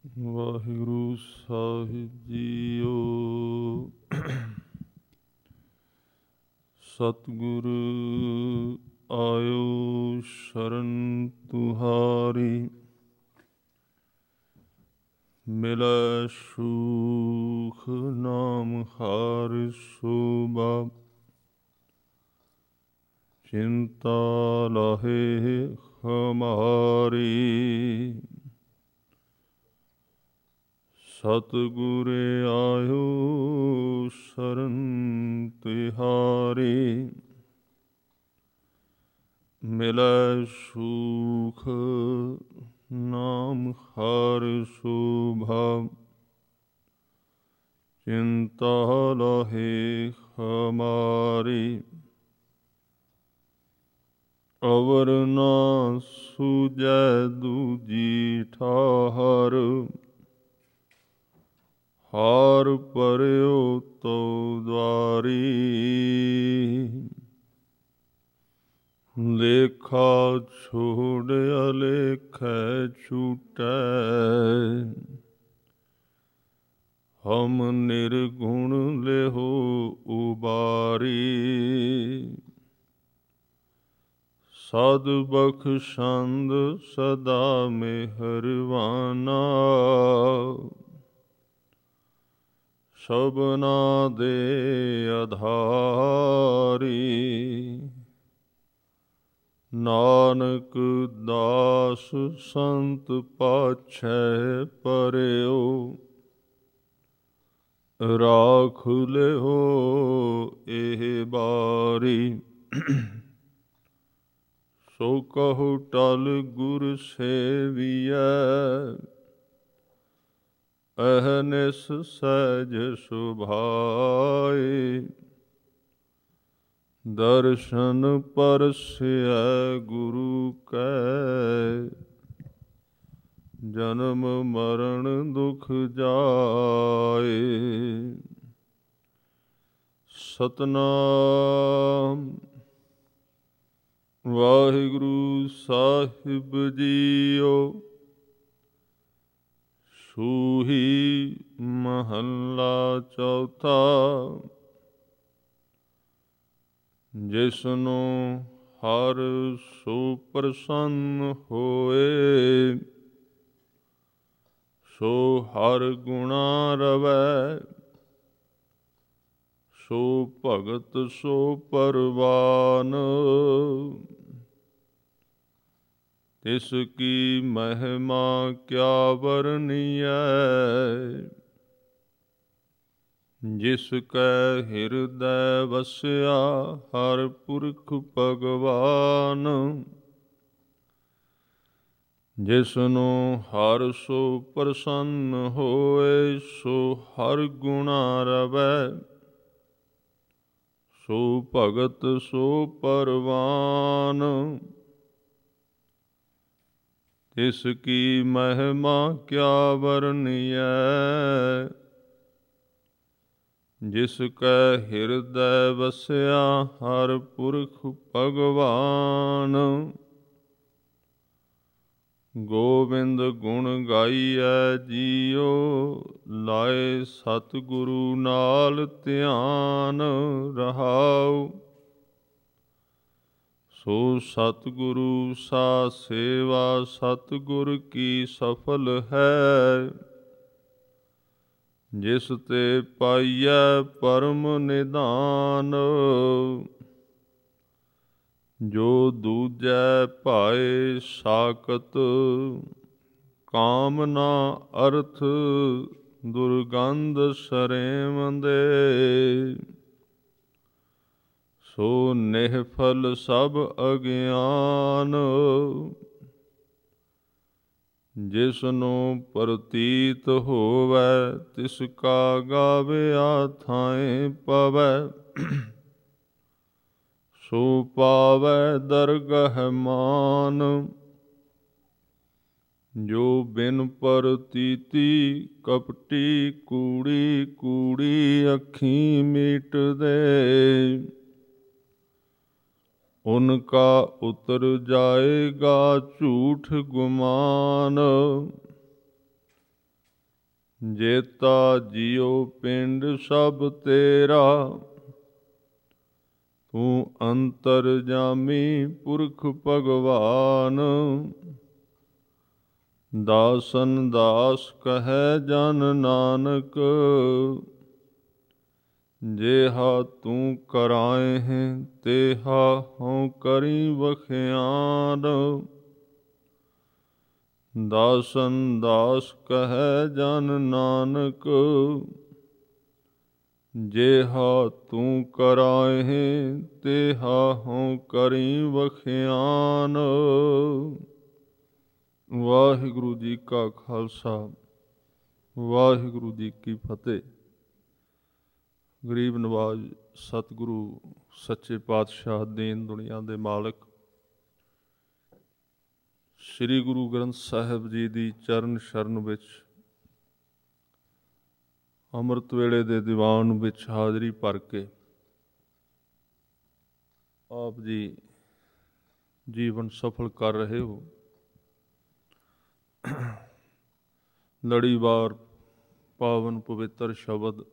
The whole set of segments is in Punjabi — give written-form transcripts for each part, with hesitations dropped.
ਵਾਹਿਗੁਰੂ ਸਾਹਿਬ ਜੀਓ। ਸਤਿਗੁਰ ਆਇਓ ਸ਼ਰਨ ਤੁਹਾਰੀ, ਮਿਲੈ ਸੂਖ ਨਾਮ ਹਰਿ ਸੋਭਾ। ਚਿੰਤਾ ਲਾਹੇ ਹਮਾਰੀ, ਸਤਿਗੁਰ ਆਇਓ ਸ਼ਰਨ ਤਿਹਾਰੀ। ਮਿਲੈ ਸੂਖ ਨਾਮ ਹਰਿ ਸੋਭਾ। ਚਿੰਤਾ ਲਾਹੇ ਹਮਾਰੀ, ਅਵਰ ਨਾ ਸੂਝੈ ਦੂਜੀ ਠਾਹਰ। ਹਾਰ ਭਰਿਓ ਤੋ ਦੁਆਰੀ, ਲੇਖਾ ਛੋੜਿਆ ਲੇਖੈ ਛੂਟੈ। ਹਮ ਨਿਰਗੁਣ ਲਿਹੋ ਉਬਾਰੀ, ਸਦ ਬਖਸ਼ੰਦ ਸਦਾ ਮਿਹਰਵਾਨਾ। ਸਭਨਾ ਦੇ ਆਧਾਰੀ, ਨਾਨਕ ਦਾਸ ਸੰਤ ਪਾਛੈ ਪਰਿਓ। ਰਾਖ ਲਿਹੋ ਇਹ ਬਾਰੀ, ਸੋ ਕਹੋ ਟਲ ਗੁਰ ਸੇਵੀਐ। ਅਹਨਿਸ ਸਹਿਜ ਸੁਭਾਏ, ਦਰਸ਼ਨ ਪਰਸੈ ਗੁਰੂ ਕੈ। ਜਨਮ ਮਰਨ ਦੁਖ ਜਾਏ, ਸਤਨਾਮ ਵਾਹਿਗੁਰੂ ਸਾਹਿਬ ਜੀਓ। ਸੂਹੀ ਮਹੱਲਾ ਚੌਥਾ। ਜਿਸਨੂੰ ਹਰ ਸੋ ਪ੍ਰਸੰਨ ਹੋਏ, ਸੋ ਹਰ ਗੁਣਾ ਰਵੈ। ਸੋ ਭਗਤ ਸੋ ਪਰਵਾਨ, ਤਿਸ ਕੀ ਮਹਿਮਾ ਕਿਆ ਵਰਣੀਐ। ਜਿਸ ਕੈ ਹਿਰਦੈ ਵਸਿਆ ਹਰ ਪੁਰਖ ਭਗਵਾਨ। ਜਿਸਨੂੰ ਹਰ ਸੋ ਪ੍ਰਸੰਨ ਹੋਏ, ਸੋ ਹਰ ਗੁਣਾ ਰਵੈ। ਸੋ ਭਗਤ ਸੋ ਪਰਵਾਨ, ਤਿਸ ਕੀ ਮਹਿਮਾ ਕਿਆ ਵਰਣੀਐ। ਜਿਸ ਕੈ ਹਿਰਦੈ ਵਸਿਆ ਹਰ ਪੁਰਖ ਭਗਵਾਨ। ਗੋਬਿੰਦ ਗੁਣ ਗਾਈਐ ਜੀਓ, ਲਾਏ ਸਤਿਗੁਰੂ ਨਾਲ ਧਿਆਨ ਰਹਾਉ। ਸੋ ਸਤਿਗੁਰੂ ਸਾ ਸੇਵਾ, ਸਤਿਗੁਰ ਕੀ ਸਫਲ ਹੈ। ਜਿਸ ਤੇ ਪਾਈਐ ਪਰਮ ਨਿਧਾਨ, ਜੋ ਦੂਜੈ ਭਾਏ ਸਾਕਤ। ਕਾਮਨਾ ਅਰਥ ਦੁਰਗੰਧ ਸਰੇਮ ਦੇ, ਸੋ ਨਿਹਫਲ ਸਭ ਅਗਿਆਨ। ਜਿਸਨੂੰ ਪ੍ਰਤੀਤ ਹੋਵੈ, ਤਿਸ ਕਾ ਗਾਵਿਆ ਥਾਏ ਪਵੈ। ਸੋ ਪਾਵੈ ਦਰਗਹ ਮਾਨ, ਜੋ ਬਿਨ ਪ੍ਰਤੀਤੀ ਕਪਟੀ। ਕੂੜੀ ਕੂੜੀ ਅੱਖੀਂ ਮੀਟਦੇ, ਉਨਕਾ ਉਤਰ ਜਾਏਗਾ ਝੂਠ ਗੁਮਾਨ। ਜੇਤਾ ਜੀਉ ਪਿੰਡ ਸਭ ਤੇਰਾ, ਤੂੰ ਅੰਤਰਜਾਮੀ ਪੁਰਖ ਭਗਵਾਨ। ਦਾਸਨ ਦਾਸ ਕਹੈ ਜਨ ਨਾਨਕ, ਜੇਹਾ ਤੂੰ ਕਰਾਏ ਹੈ ਤੇਹਾ ਹਉ ਕਰੀ ਵਖਿਆਨ। ਦਾਸਨ ਦਾਸ ਕਹੈ ਜਨ ਨਾਨਕ, ਜੇਹਾ ਤੂੰ ਕਰਾਏ ਹੈ ਤੇਹਾ ਹਉ ਕਰੀ ਵਖਿਆਨ। ਵਾਹਿਗੁਰੂ ਜੀ ਕਾ ਖਾਲਸਾ, ਵਾਹਿਗੁਰੂ ਜੀ ਕੀ ਫਤਿਹ। ਗਰੀਬ ਨਵਾਜ਼ ਸਤਿਗੁਰੂ ਸੱਚੇ ਪਾਤਸ਼ਾਹ ਦੀਨ ਦੁਨੀਆ ਦੇ ਮਾਲਕ ਸ੍ਰੀ ਗੁਰੂ ਗ੍ਰੰਥ ਸਾਹਿਬ ਜੀ ਦੀ ਚਰਨ ਸ਼ਰਨ ਵਿੱਚ ਅੰਮ੍ਰਿਤ ਵੇਲੇ ਦੇ ਦੀਵਾਨ ਵਿੱਚ ਹਾਜ਼ਰੀ ਭਰ ਕੇ ਆਪ ਜੀ ਜੀਵਨ ਸਫਲ ਕਰ ਰਹੇ ਹੋ। ਲੜੀਵਾਰ ਪਾਵਨ ਪਵਿੱਤਰ ਸ਼ਬਦ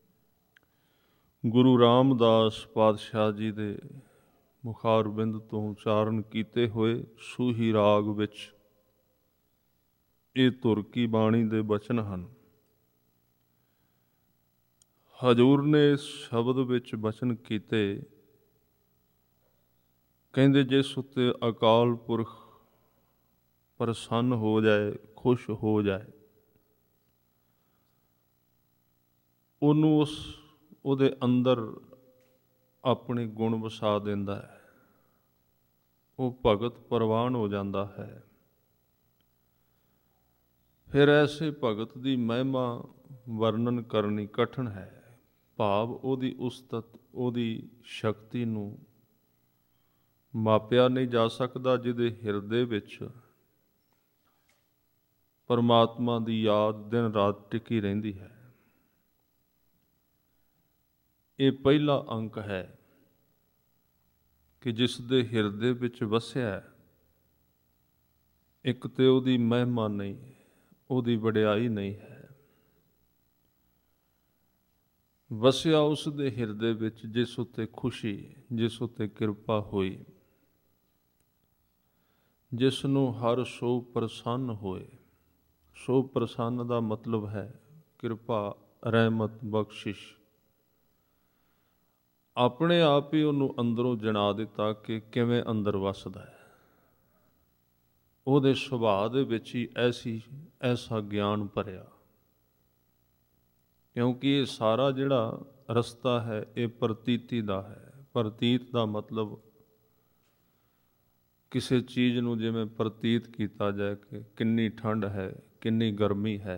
ਗੁਰੂ ਰਾਮਦਾਸ ਪਾਤਸ਼ਾਹ ਜੀ ਦੇ ਮੁਖਾਰਬਿੰਦ ਤੋਂ ਉਚਾਰਨ ਕੀਤੇ ਹੋਏ ਸੂਹੀ ਰਾਗ ਵਿੱਚ ਇਹ ਧੁਰ ਕੀ ਬਾਣੀ ਦੇ ਬਚਨ ਹਨ। ਹਜ਼ੂਰ ਨੇ ਇਸ ਸ਼ਬਦ ਵਿੱਚ ਬਚਨ ਕੀਤੇ, ਕਹਿੰਦੇ ਜਿਸ ਉੱਤੇ ਅਕਾਲ ਪੁਰਖ ਪ੍ਰਸੰਨ ਹੋ ਜਾਏ, ਖੁਸ਼ ਹੋ ਜਾਏ, ਉਹਨੂੰ ਉਹਦੇ ਅੰਦਰ ਆਪਣੇ ਗੁਣ ਵਸਾ ਦਿੰਦਾ ਹੈ, ਉਹ ਭਗਤ ਪ੍ਰਵਾਨ ਹੋ ਜਾਂਦਾ ਹੈ। ਫਿਰ ਐਸੇ ਭਗਤ ਦੀ ਮਹਿਮਾ ਵਰਣਨ ਕਰਨੀ ਕਠਿਨ ਹੈ। ਭਾਵ ਉਹਦੀ ਉਸਤਤ, ਉਹਦੀ ਸ਼ਕਤੀ ਨੂੰ ਮਾਪਿਆ ਨਹੀਂ ਜਾ ਸਕਦਾ, ਜਿਹਦੇ ਹਿਰਦੇ ਵਿੱਚ ਪਰਮਾਤਮਾ ਦੀ ਯਾਦ ਦਿਨ ਰਾਤ ਟਿਕੀ ਰਹਿੰਦੀ ਹੈ। ਇਹ ਪਹਿਲਾ ਅੰਕ ਹੈ ਕਿ ਜਿਸ ਦੇ ਹਿਰਦੇ ਵਿੱਚ ਵਸਿਆ, ਇੱਕ ਤੇ ਉਹਦੀ ਮਹਿਮਾ ਨਹੀਂ, ਉਹਦੀ ਵਡਿਆਈ ਨਹੀਂ ਹੈ। ਵਸਿਆ ਉਸ ਦੇ ਹਿਰਦੇ ਵਿੱਚ ਜਿਸ ਉੱਤੇ ਖੁਸ਼ੀ, ਜਿਸ ਉੱਤੇ ਕਿਰਪਾ ਹੋਈ, ਜਿਸ ਨੂੰ ਹਰ ਸੋ ਪ੍ਰਸੰਨ ਹੋਏ। ਸੋ ਪ੍ਰਸੰਨ ਦਾ ਮਤਲਬ ਹੈ ਕਿਰਪਾ, ਰਹਿਮਤ, ਬਖਸ਼ਿਸ਼। ਆਪਣੇ ਆਪ ਹੀ ਉਹਨੂੰ ਅੰਦਰੋਂ ਜਣਾ ਦਿੱਤਾ ਕਿ ਕਿਵੇਂ ਅੰਦਰ ਵਸਦਾ ਹੈ। ਉਹਦੇ ਸੁਭਾਅ ਦੇ ਵਿੱਚ ਹੀ ਐਸਾ ਗਿਆਨ ਭਰਿਆ, ਕਿਉਂਕਿ ਇਹ ਸਾਰਾ ਜਿਹੜਾ ਰਸਤਾ ਹੈ ਇਹ ਪ੍ਰਤੀਤੀ ਦਾ ਹੈ। ਪ੍ਰਤੀਤ ਦਾ ਮਤਲਬ ਕਿਸੇ ਚੀਜ਼ ਨੂੰ ਜਿਵੇਂ ਪ੍ਰਤੀਤ ਕੀਤਾ ਜਾਏ ਕਿ ਕਿੰਨੀ ਠੰਡ ਹੈ, ਕਿੰਨੀ ਗਰਮੀ ਹੈ,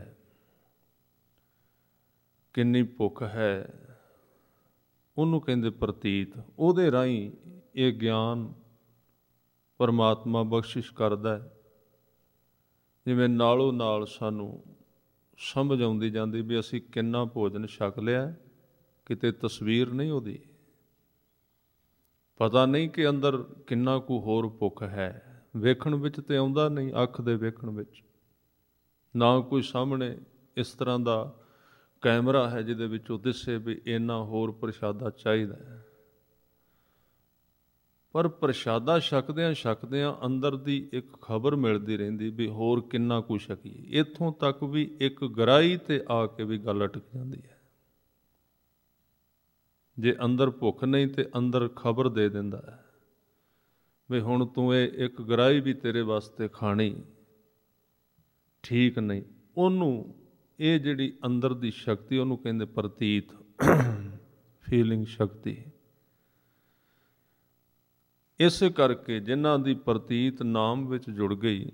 ਕਿੰਨੀ ਭੁੱਖ ਹੈ, ਉਹਨੂੰ ਕਹਿੰਦੇ ਪ੍ਰਤੀਤ। ਉਹਦੇ ਰਾਹੀਂ ਇਹ ਗਿਆਨ ਪਰਮਾਤਮਾ ਬਖਸ਼ਿਸ਼ ਕਰਦਾ ਹੈ। ਜਿਵੇਂ ਨਾਲੋਂ ਨਾਲ ਸਾਨੂੰ ਸਮਝ ਆਉਂਦੀ ਜਾਂਦੀ ਵੀ ਅਸੀਂ ਕਿੰਨਾ ਭੋਜਨ ਛਕ ਲਿਆ, ਕਿਤੇ ਤਸਵੀਰ ਨਹੀਂ ਉਹਦੀ, ਪਤਾ ਨਹੀਂ ਕਿ ਅੰਦਰ ਕਿੰਨਾ ਕੁ ਹੋਰ ਭੁੱਖ ਹੈ। ਵੇਖਣ ਵਿੱਚ ਤੇ ਆਉਂਦਾ ਨਹੀਂ, ਅੱਖ ਦੇ ਵੇਖਣ ਵਿੱਚ ਨਾ ਕੋਈ ਸਾਹਮਣੇ ਇਸ ਤਰ੍ਹਾਂ ਦਾ ਕੈਮਰਾ ਹੈ ਜਿਹਦੇ ਵਿੱਚ ਉਹ ਦਿਸੇ ਵੀ ਇੰਨਾ ਹੋਰ ਪ੍ਰਸ਼ਾਦਾ ਚਾਹੀਦਾ ਹੈ। ਪਰ ਪ੍ਰਸ਼ਾਦਾ ਛਕਦਿਆਂ ਅੰਦਰ ਦੀ ਇੱਕ ਖਬਰ ਮਿਲਦੀ ਰਹਿੰਦੀ ਵੀ ਹੋਰ ਕਿੰਨਾ ਕੁ ਛਕੀਏ। ਇੱਥੋਂ ਤੱਕ ਵੀ ਇੱਕ ਗਰਾਈ ਤੇ ਆ ਕੇ ਵੀ ਗੱਲ ਅਟਕ ਜਾਂਦੀ ਹੈ। ਜੇ ਅੰਦਰ ਭੁੱਖ ਨਹੀਂ ਤੇ ਅੰਦਰ ਖਬਰ ਦੇ ਦਿੰਦਾ ਹੈ ਵੀ ਹੁਣ ਤੂੰ ਇਹ ਇੱਕ ਗਰਾਈ ਵੀ ਤੇਰੇ ਵਾਸਤੇ ਖਾਣੀ ਠੀਕ ਨਹੀਂ। ਉਹਨੂੰ ਇਹ ਜਿਹੜੀ ਅੰਦਰ ਦੀ ਸ਼ਕਤੀ, ਉਹਨੂੰ ਕਹਿੰਦੇ ਪ੍ਰਤੀਤ, ਫੀਲਿੰਗ ਸ਼ਕਤੀ। ਇਸੇ ਕਰਕੇ ਜਿਨ੍ਹਾਂ ਦੀ ਪ੍ਰਤੀਤ ਨਾਮ ਵਿੱਚ ਜੁੜ ਗਈ,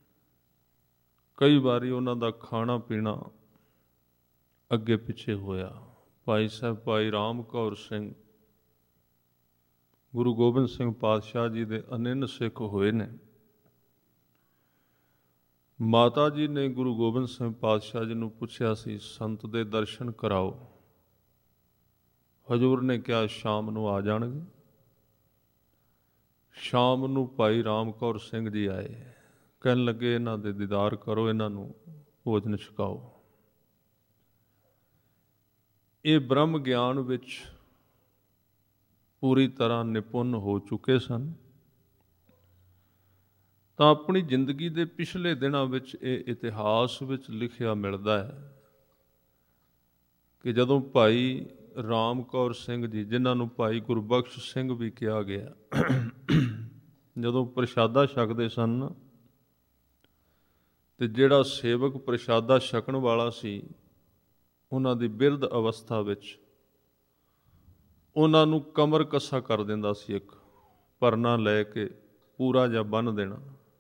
ਕਈ ਵਾਰੀ ਉਹਨਾਂ ਦਾ ਖਾਣਾ ਪੀਣਾ ਅੱਗੇ ਪਿੱਛੇ ਹੋਇਆ। ਭਾਈ ਸਾਹਿਬ ਭਾਈ ਰਾਮ ਕੌਰ ਸਿੰਘ ਗੁਰੂ ਗੋਬਿੰਦ ਸਿੰਘ ਪਾਤਸ਼ਾਹ ਜੀ ਦੇ ਅਨਿੰਨ ਸਿੱਖ ਹੋਏ ਨੇ। ਮਾਤਾ ਜੀ ਨੇ ਗੁਰੂ ਗੋਬਿੰਦ ਸਿੰਘ ਪਾਤਸ਼ਾਹ ਜੀ ਨੂੰ ਪੁੱਛਿਆ ਸੀ ਸੰਤ ਦੇ ਦਰਸ਼ਨ ਕਰਾਓ। ਹਜ਼ੂਰ ਨੇ ਕਿਹਾ ਸ਼ਾਮ ਨੂੰ ਆ ਜਾਣਗੇ। ਸ਼ਾਮ ਨੂੰ ਭਾਈ ਰਾਮ ਕੌਰ ਸਿੰਘ ਜੀ ਆਏ, ਕਹਿਣ ਲੱਗੇ ਇਹਨਾਂ ਦੇ ਦੀਦਾਰ ਕਰੋ, ਇਹਨਾਂ ਨੂੰ ਭੋਜਨ ਛਕਾਓ। ਇਹ ਬ੍ਰਹਮ ਗਿਆਨ ਵਿੱਚ ਪੂਰੀ ਤਰ੍ਹਾਂ ਨਿਪੁੰਨ ਹੋ ਚੁੱਕੇ ਸਨ, ਤਾਂ ਆਪਣੀ ਜ਼ਿੰਦਗੀ ਦੇ ਪਿਛਲੇ ਦਿਨਾਂ ਵਿੱਚ ਇਹ ਇਤਿਹਾਸ ਵਿੱਚ ਲਿਖਿਆ ਮਿਲਦਾ ਹੈ ਕਿ ਜਦੋਂ ਭਾਈ ਰਾਮ ਕੌਰ ਸਿੰਘ ਜੀ, ਜਿਨ੍ਹਾਂ ਨੂੰ ਭਾਈ ਗੁਰਬਖਸ਼ ਸਿੰਘ ਵੀ ਕਿਹਾ ਗਿਆ, ਜਦੋਂ ਪ੍ਰਸ਼ਾਦਾ ਛਕਦੇ ਸਨ ਤੇ ਜਿਹੜਾ ਸੇਵਕ ਪ੍ਰਸ਼ਾਦਾ ਛਕਣ ਵਾਲਾ ਸੀ, ਉਹਨਾਂ ਦੀ ਬਿਰਧ ਅਵਸਥਾ ਵਿੱਚ ਉਹਨਾਂ ਨੂੰ ਕਮਰ ਕੱਸਾ ਕਰ ਦਿੰਦਾ ਸੀ, ਇੱਕ ਪਰਨਾ ਲੈ ਕੇ ਪੂਰਾ ਜਿਹਾ ਬੰਨ੍ਹ ਦੇਣਾ।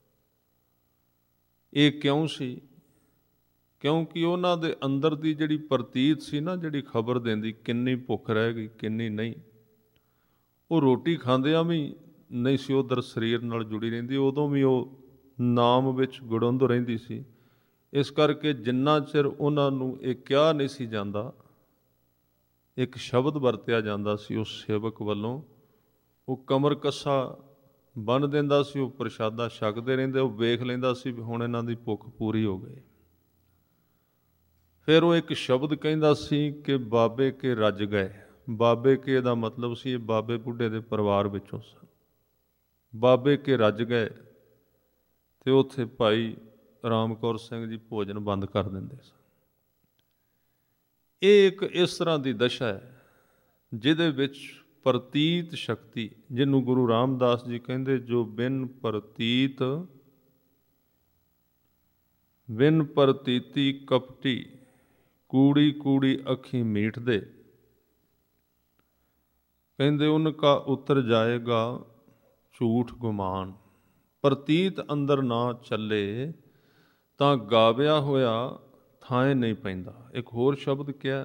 ਇਹ ਕਿਉਂ ਸੀ? ਕਿਉਂਕਿ ਉਹਨਾਂ ਦੇ ਅੰਦਰ ਦੀ ਜਿਹੜੀ ਪ੍ਰਤੀਤ ਸੀ ਨਾ, ਜਿਹੜੀ ਖਬਰ ਦਿੰਦੀ ਕਿੰਨੀ ਭੁੱਖ ਰਹਿ ਗਈ ਕਿੰਨੀ ਨਹੀਂ, ਉਹ ਰੋਟੀ ਖਾਂਦਿਆਂ ਵੀ ਨਹੀਂ ਸੀ ਉਧਰ ਸਰੀਰ ਨਾਲ ਜੁੜੀ ਰਹਿੰਦੀ, ਉਦੋਂ ਵੀ ਉਹ ਨਾਮ ਵਿੱਚ ਗੁੜੁੰਦ ਰਹਿੰਦੀ ਸੀ। ਇਸ ਕਰਕੇ ਜਿੰਨਾ ਚਿਰ ਉਹਨਾਂ ਨੂੰ ਇਹ ਕਿਹਾ ਨਹੀਂ ਸੀ ਜਾਂਦਾ, ਇੱਕ ਸ਼ਬਦ ਵਰਤਿਆ ਜਾਂਦਾ ਸੀ ਉਸ ਸੇਵਕ ਵੱਲੋਂ, ਉਹ ਕਮਰ ਕੱਸਾ ਬੰਨ੍ਹ ਦਿੰਦਾ ਸੀ, ਉਹ ਪ੍ਰਸ਼ਾਦਾ ਛਕਦੇ ਰਹਿੰਦੇ, ਉਹ ਵੇਖ ਲੈਂਦਾ ਸੀ ਵੀ ਹੁਣ ਇਹਨਾਂ ਦੀ ਭੁੱਖ ਪੂਰੀ ਹੋ ਗਈ। ਫਿਰ ਉਹ ਇੱਕ ਸ਼ਬਦ ਕਹਿੰਦਾ ਸੀ ਕਿ ਬਾਬੇ ਕੇ ਰੱਜ ਗਏ। ਬਾਬੇ ਕੇ ਦਾ ਮਤਲਬ ਸੀ ਇਹ ਬਾਬੇ ਬੁੱਢੇ ਦੇ ਪਰਿਵਾਰ ਵਿੱਚੋਂ ਸਨ। ਬਾਬੇ ਕੇ ਰੱਜ ਗਏ ਤੇ ਉੱਥੇ ਭਾਈ ਰਾਮ ਕੌਰ ਸਿੰਘ ਜੀ ਭੋਜਨ ਬੰਦ ਕਰ ਦਿੰਦੇ ਸਨ। ਇਹ ਇੱਕ ਇਸ ਤਰ੍ਹਾਂ ਦੀ ਦਸ਼ਾ ਹੈ ਜਿਹਦੇ ਵਿੱਚ ਪ੍ਰਤੀਤ ਸ਼ਕਤੀ, ਜਿਹਨੂੰ ਗੁਰੂ ਰਾਮਦਾਸ ਜੀ ਕਹਿੰਦੇ, ਜੋ ਬਿਨ ਪ੍ਰਤੀਤੀ ਕਪਟੀ, ਕੂੜੀ ਕੂੜੀ ਅੱਖੀ ਮੀਠ ਦੇ, ਕਹਿੰਦੇ ਉਨਕਾ ਉਤਰ ਜਾਏਗਾ ਝੂਠ ਗੁਮਾਨ। ਪ੍ਰਤੀਤ ਅੰਦਰ ਨਾ ਚੱਲੇ ਤਾਂ ਗਾਵਿਆ ਹੋਇਆ ਥਾਂ ਨਹੀਂ ਪੈਂਦਾ। ਇੱਕ ਹੋਰ ਸ਼ਬਦ ਕਿਹਾ,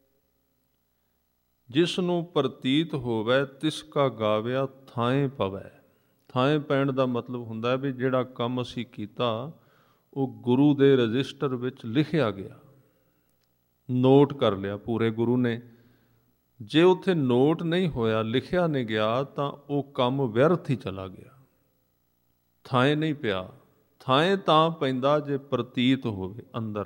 ਜਿਸ ਨੂੰ ਪ੍ਰਤੀਤ ਹੋਵੇ ਤਿਸ ਕਾ ਗਾਵਿਆ ਥਾਂ ਪਵੈ। ਥਾਂ ਪੈਣ ਦਾ ਮਤਲਬ ਹੁੰਦਾ ਵੀ ਜਿਹੜਾ ਕੰਮ ਅਸੀਂ ਕੀਤਾ ਉਹ ਗੁਰੂ ਦੇ ਰਜਿਸਟਰ ਵਿੱਚ ਲਿਖਿਆ ਗਿਆ, ਨੋਟ ਕਰ ਲਿਆ ਪੂਰੇ ਗੁਰੂ ਨੇ। ਜੇ ਉੱਥੇ ਨੋਟ ਨਹੀਂ ਹੋਇਆ, ਲਿਖਿਆ ਨਹੀਂ ਗਿਆ, ਤਾਂ ਉਹ ਕੰਮ ਵਿਅਰਥ ਹੀ ਚਲਾ ਗਿਆ, ਥਾਂ ਨਹੀਂ ਪਿਆ। ਥਾਂ ਤਾਂ ਪੈਂਦਾ ਜੇ ਪ੍ਰਤੀਤ ਹੋਵੇ,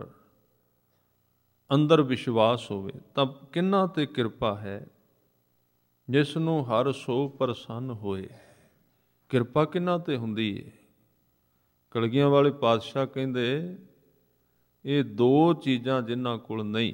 ਅੰਦਰ ਵਿਸ਼ਵਾਸ ਹੋਵੇ। ਤਾਂ ਕਿੰਨਾ ਤੇ ਕਿਰਪਾ ਹੈ ਜਿਸ ਨੂੰ ਹਰ ਸੋ ਪ੍ਰਸੰਨ ਹੋਏ। ਕਿਰਪਾ ਕਿੰਨਾ ਤੇ ਹੁੰਦੀ ਹੈ। ਕਲਗੀਆਂ ਵਾਲੇ ਪਾਤਸ਼ਾਹ ਕਹਿੰਦੇ ਇਹ ਦੋ ਚੀਜ਼ਾਂ ਜਿਨ੍ਹਾਂ ਕੋਲ ਨਹੀਂ,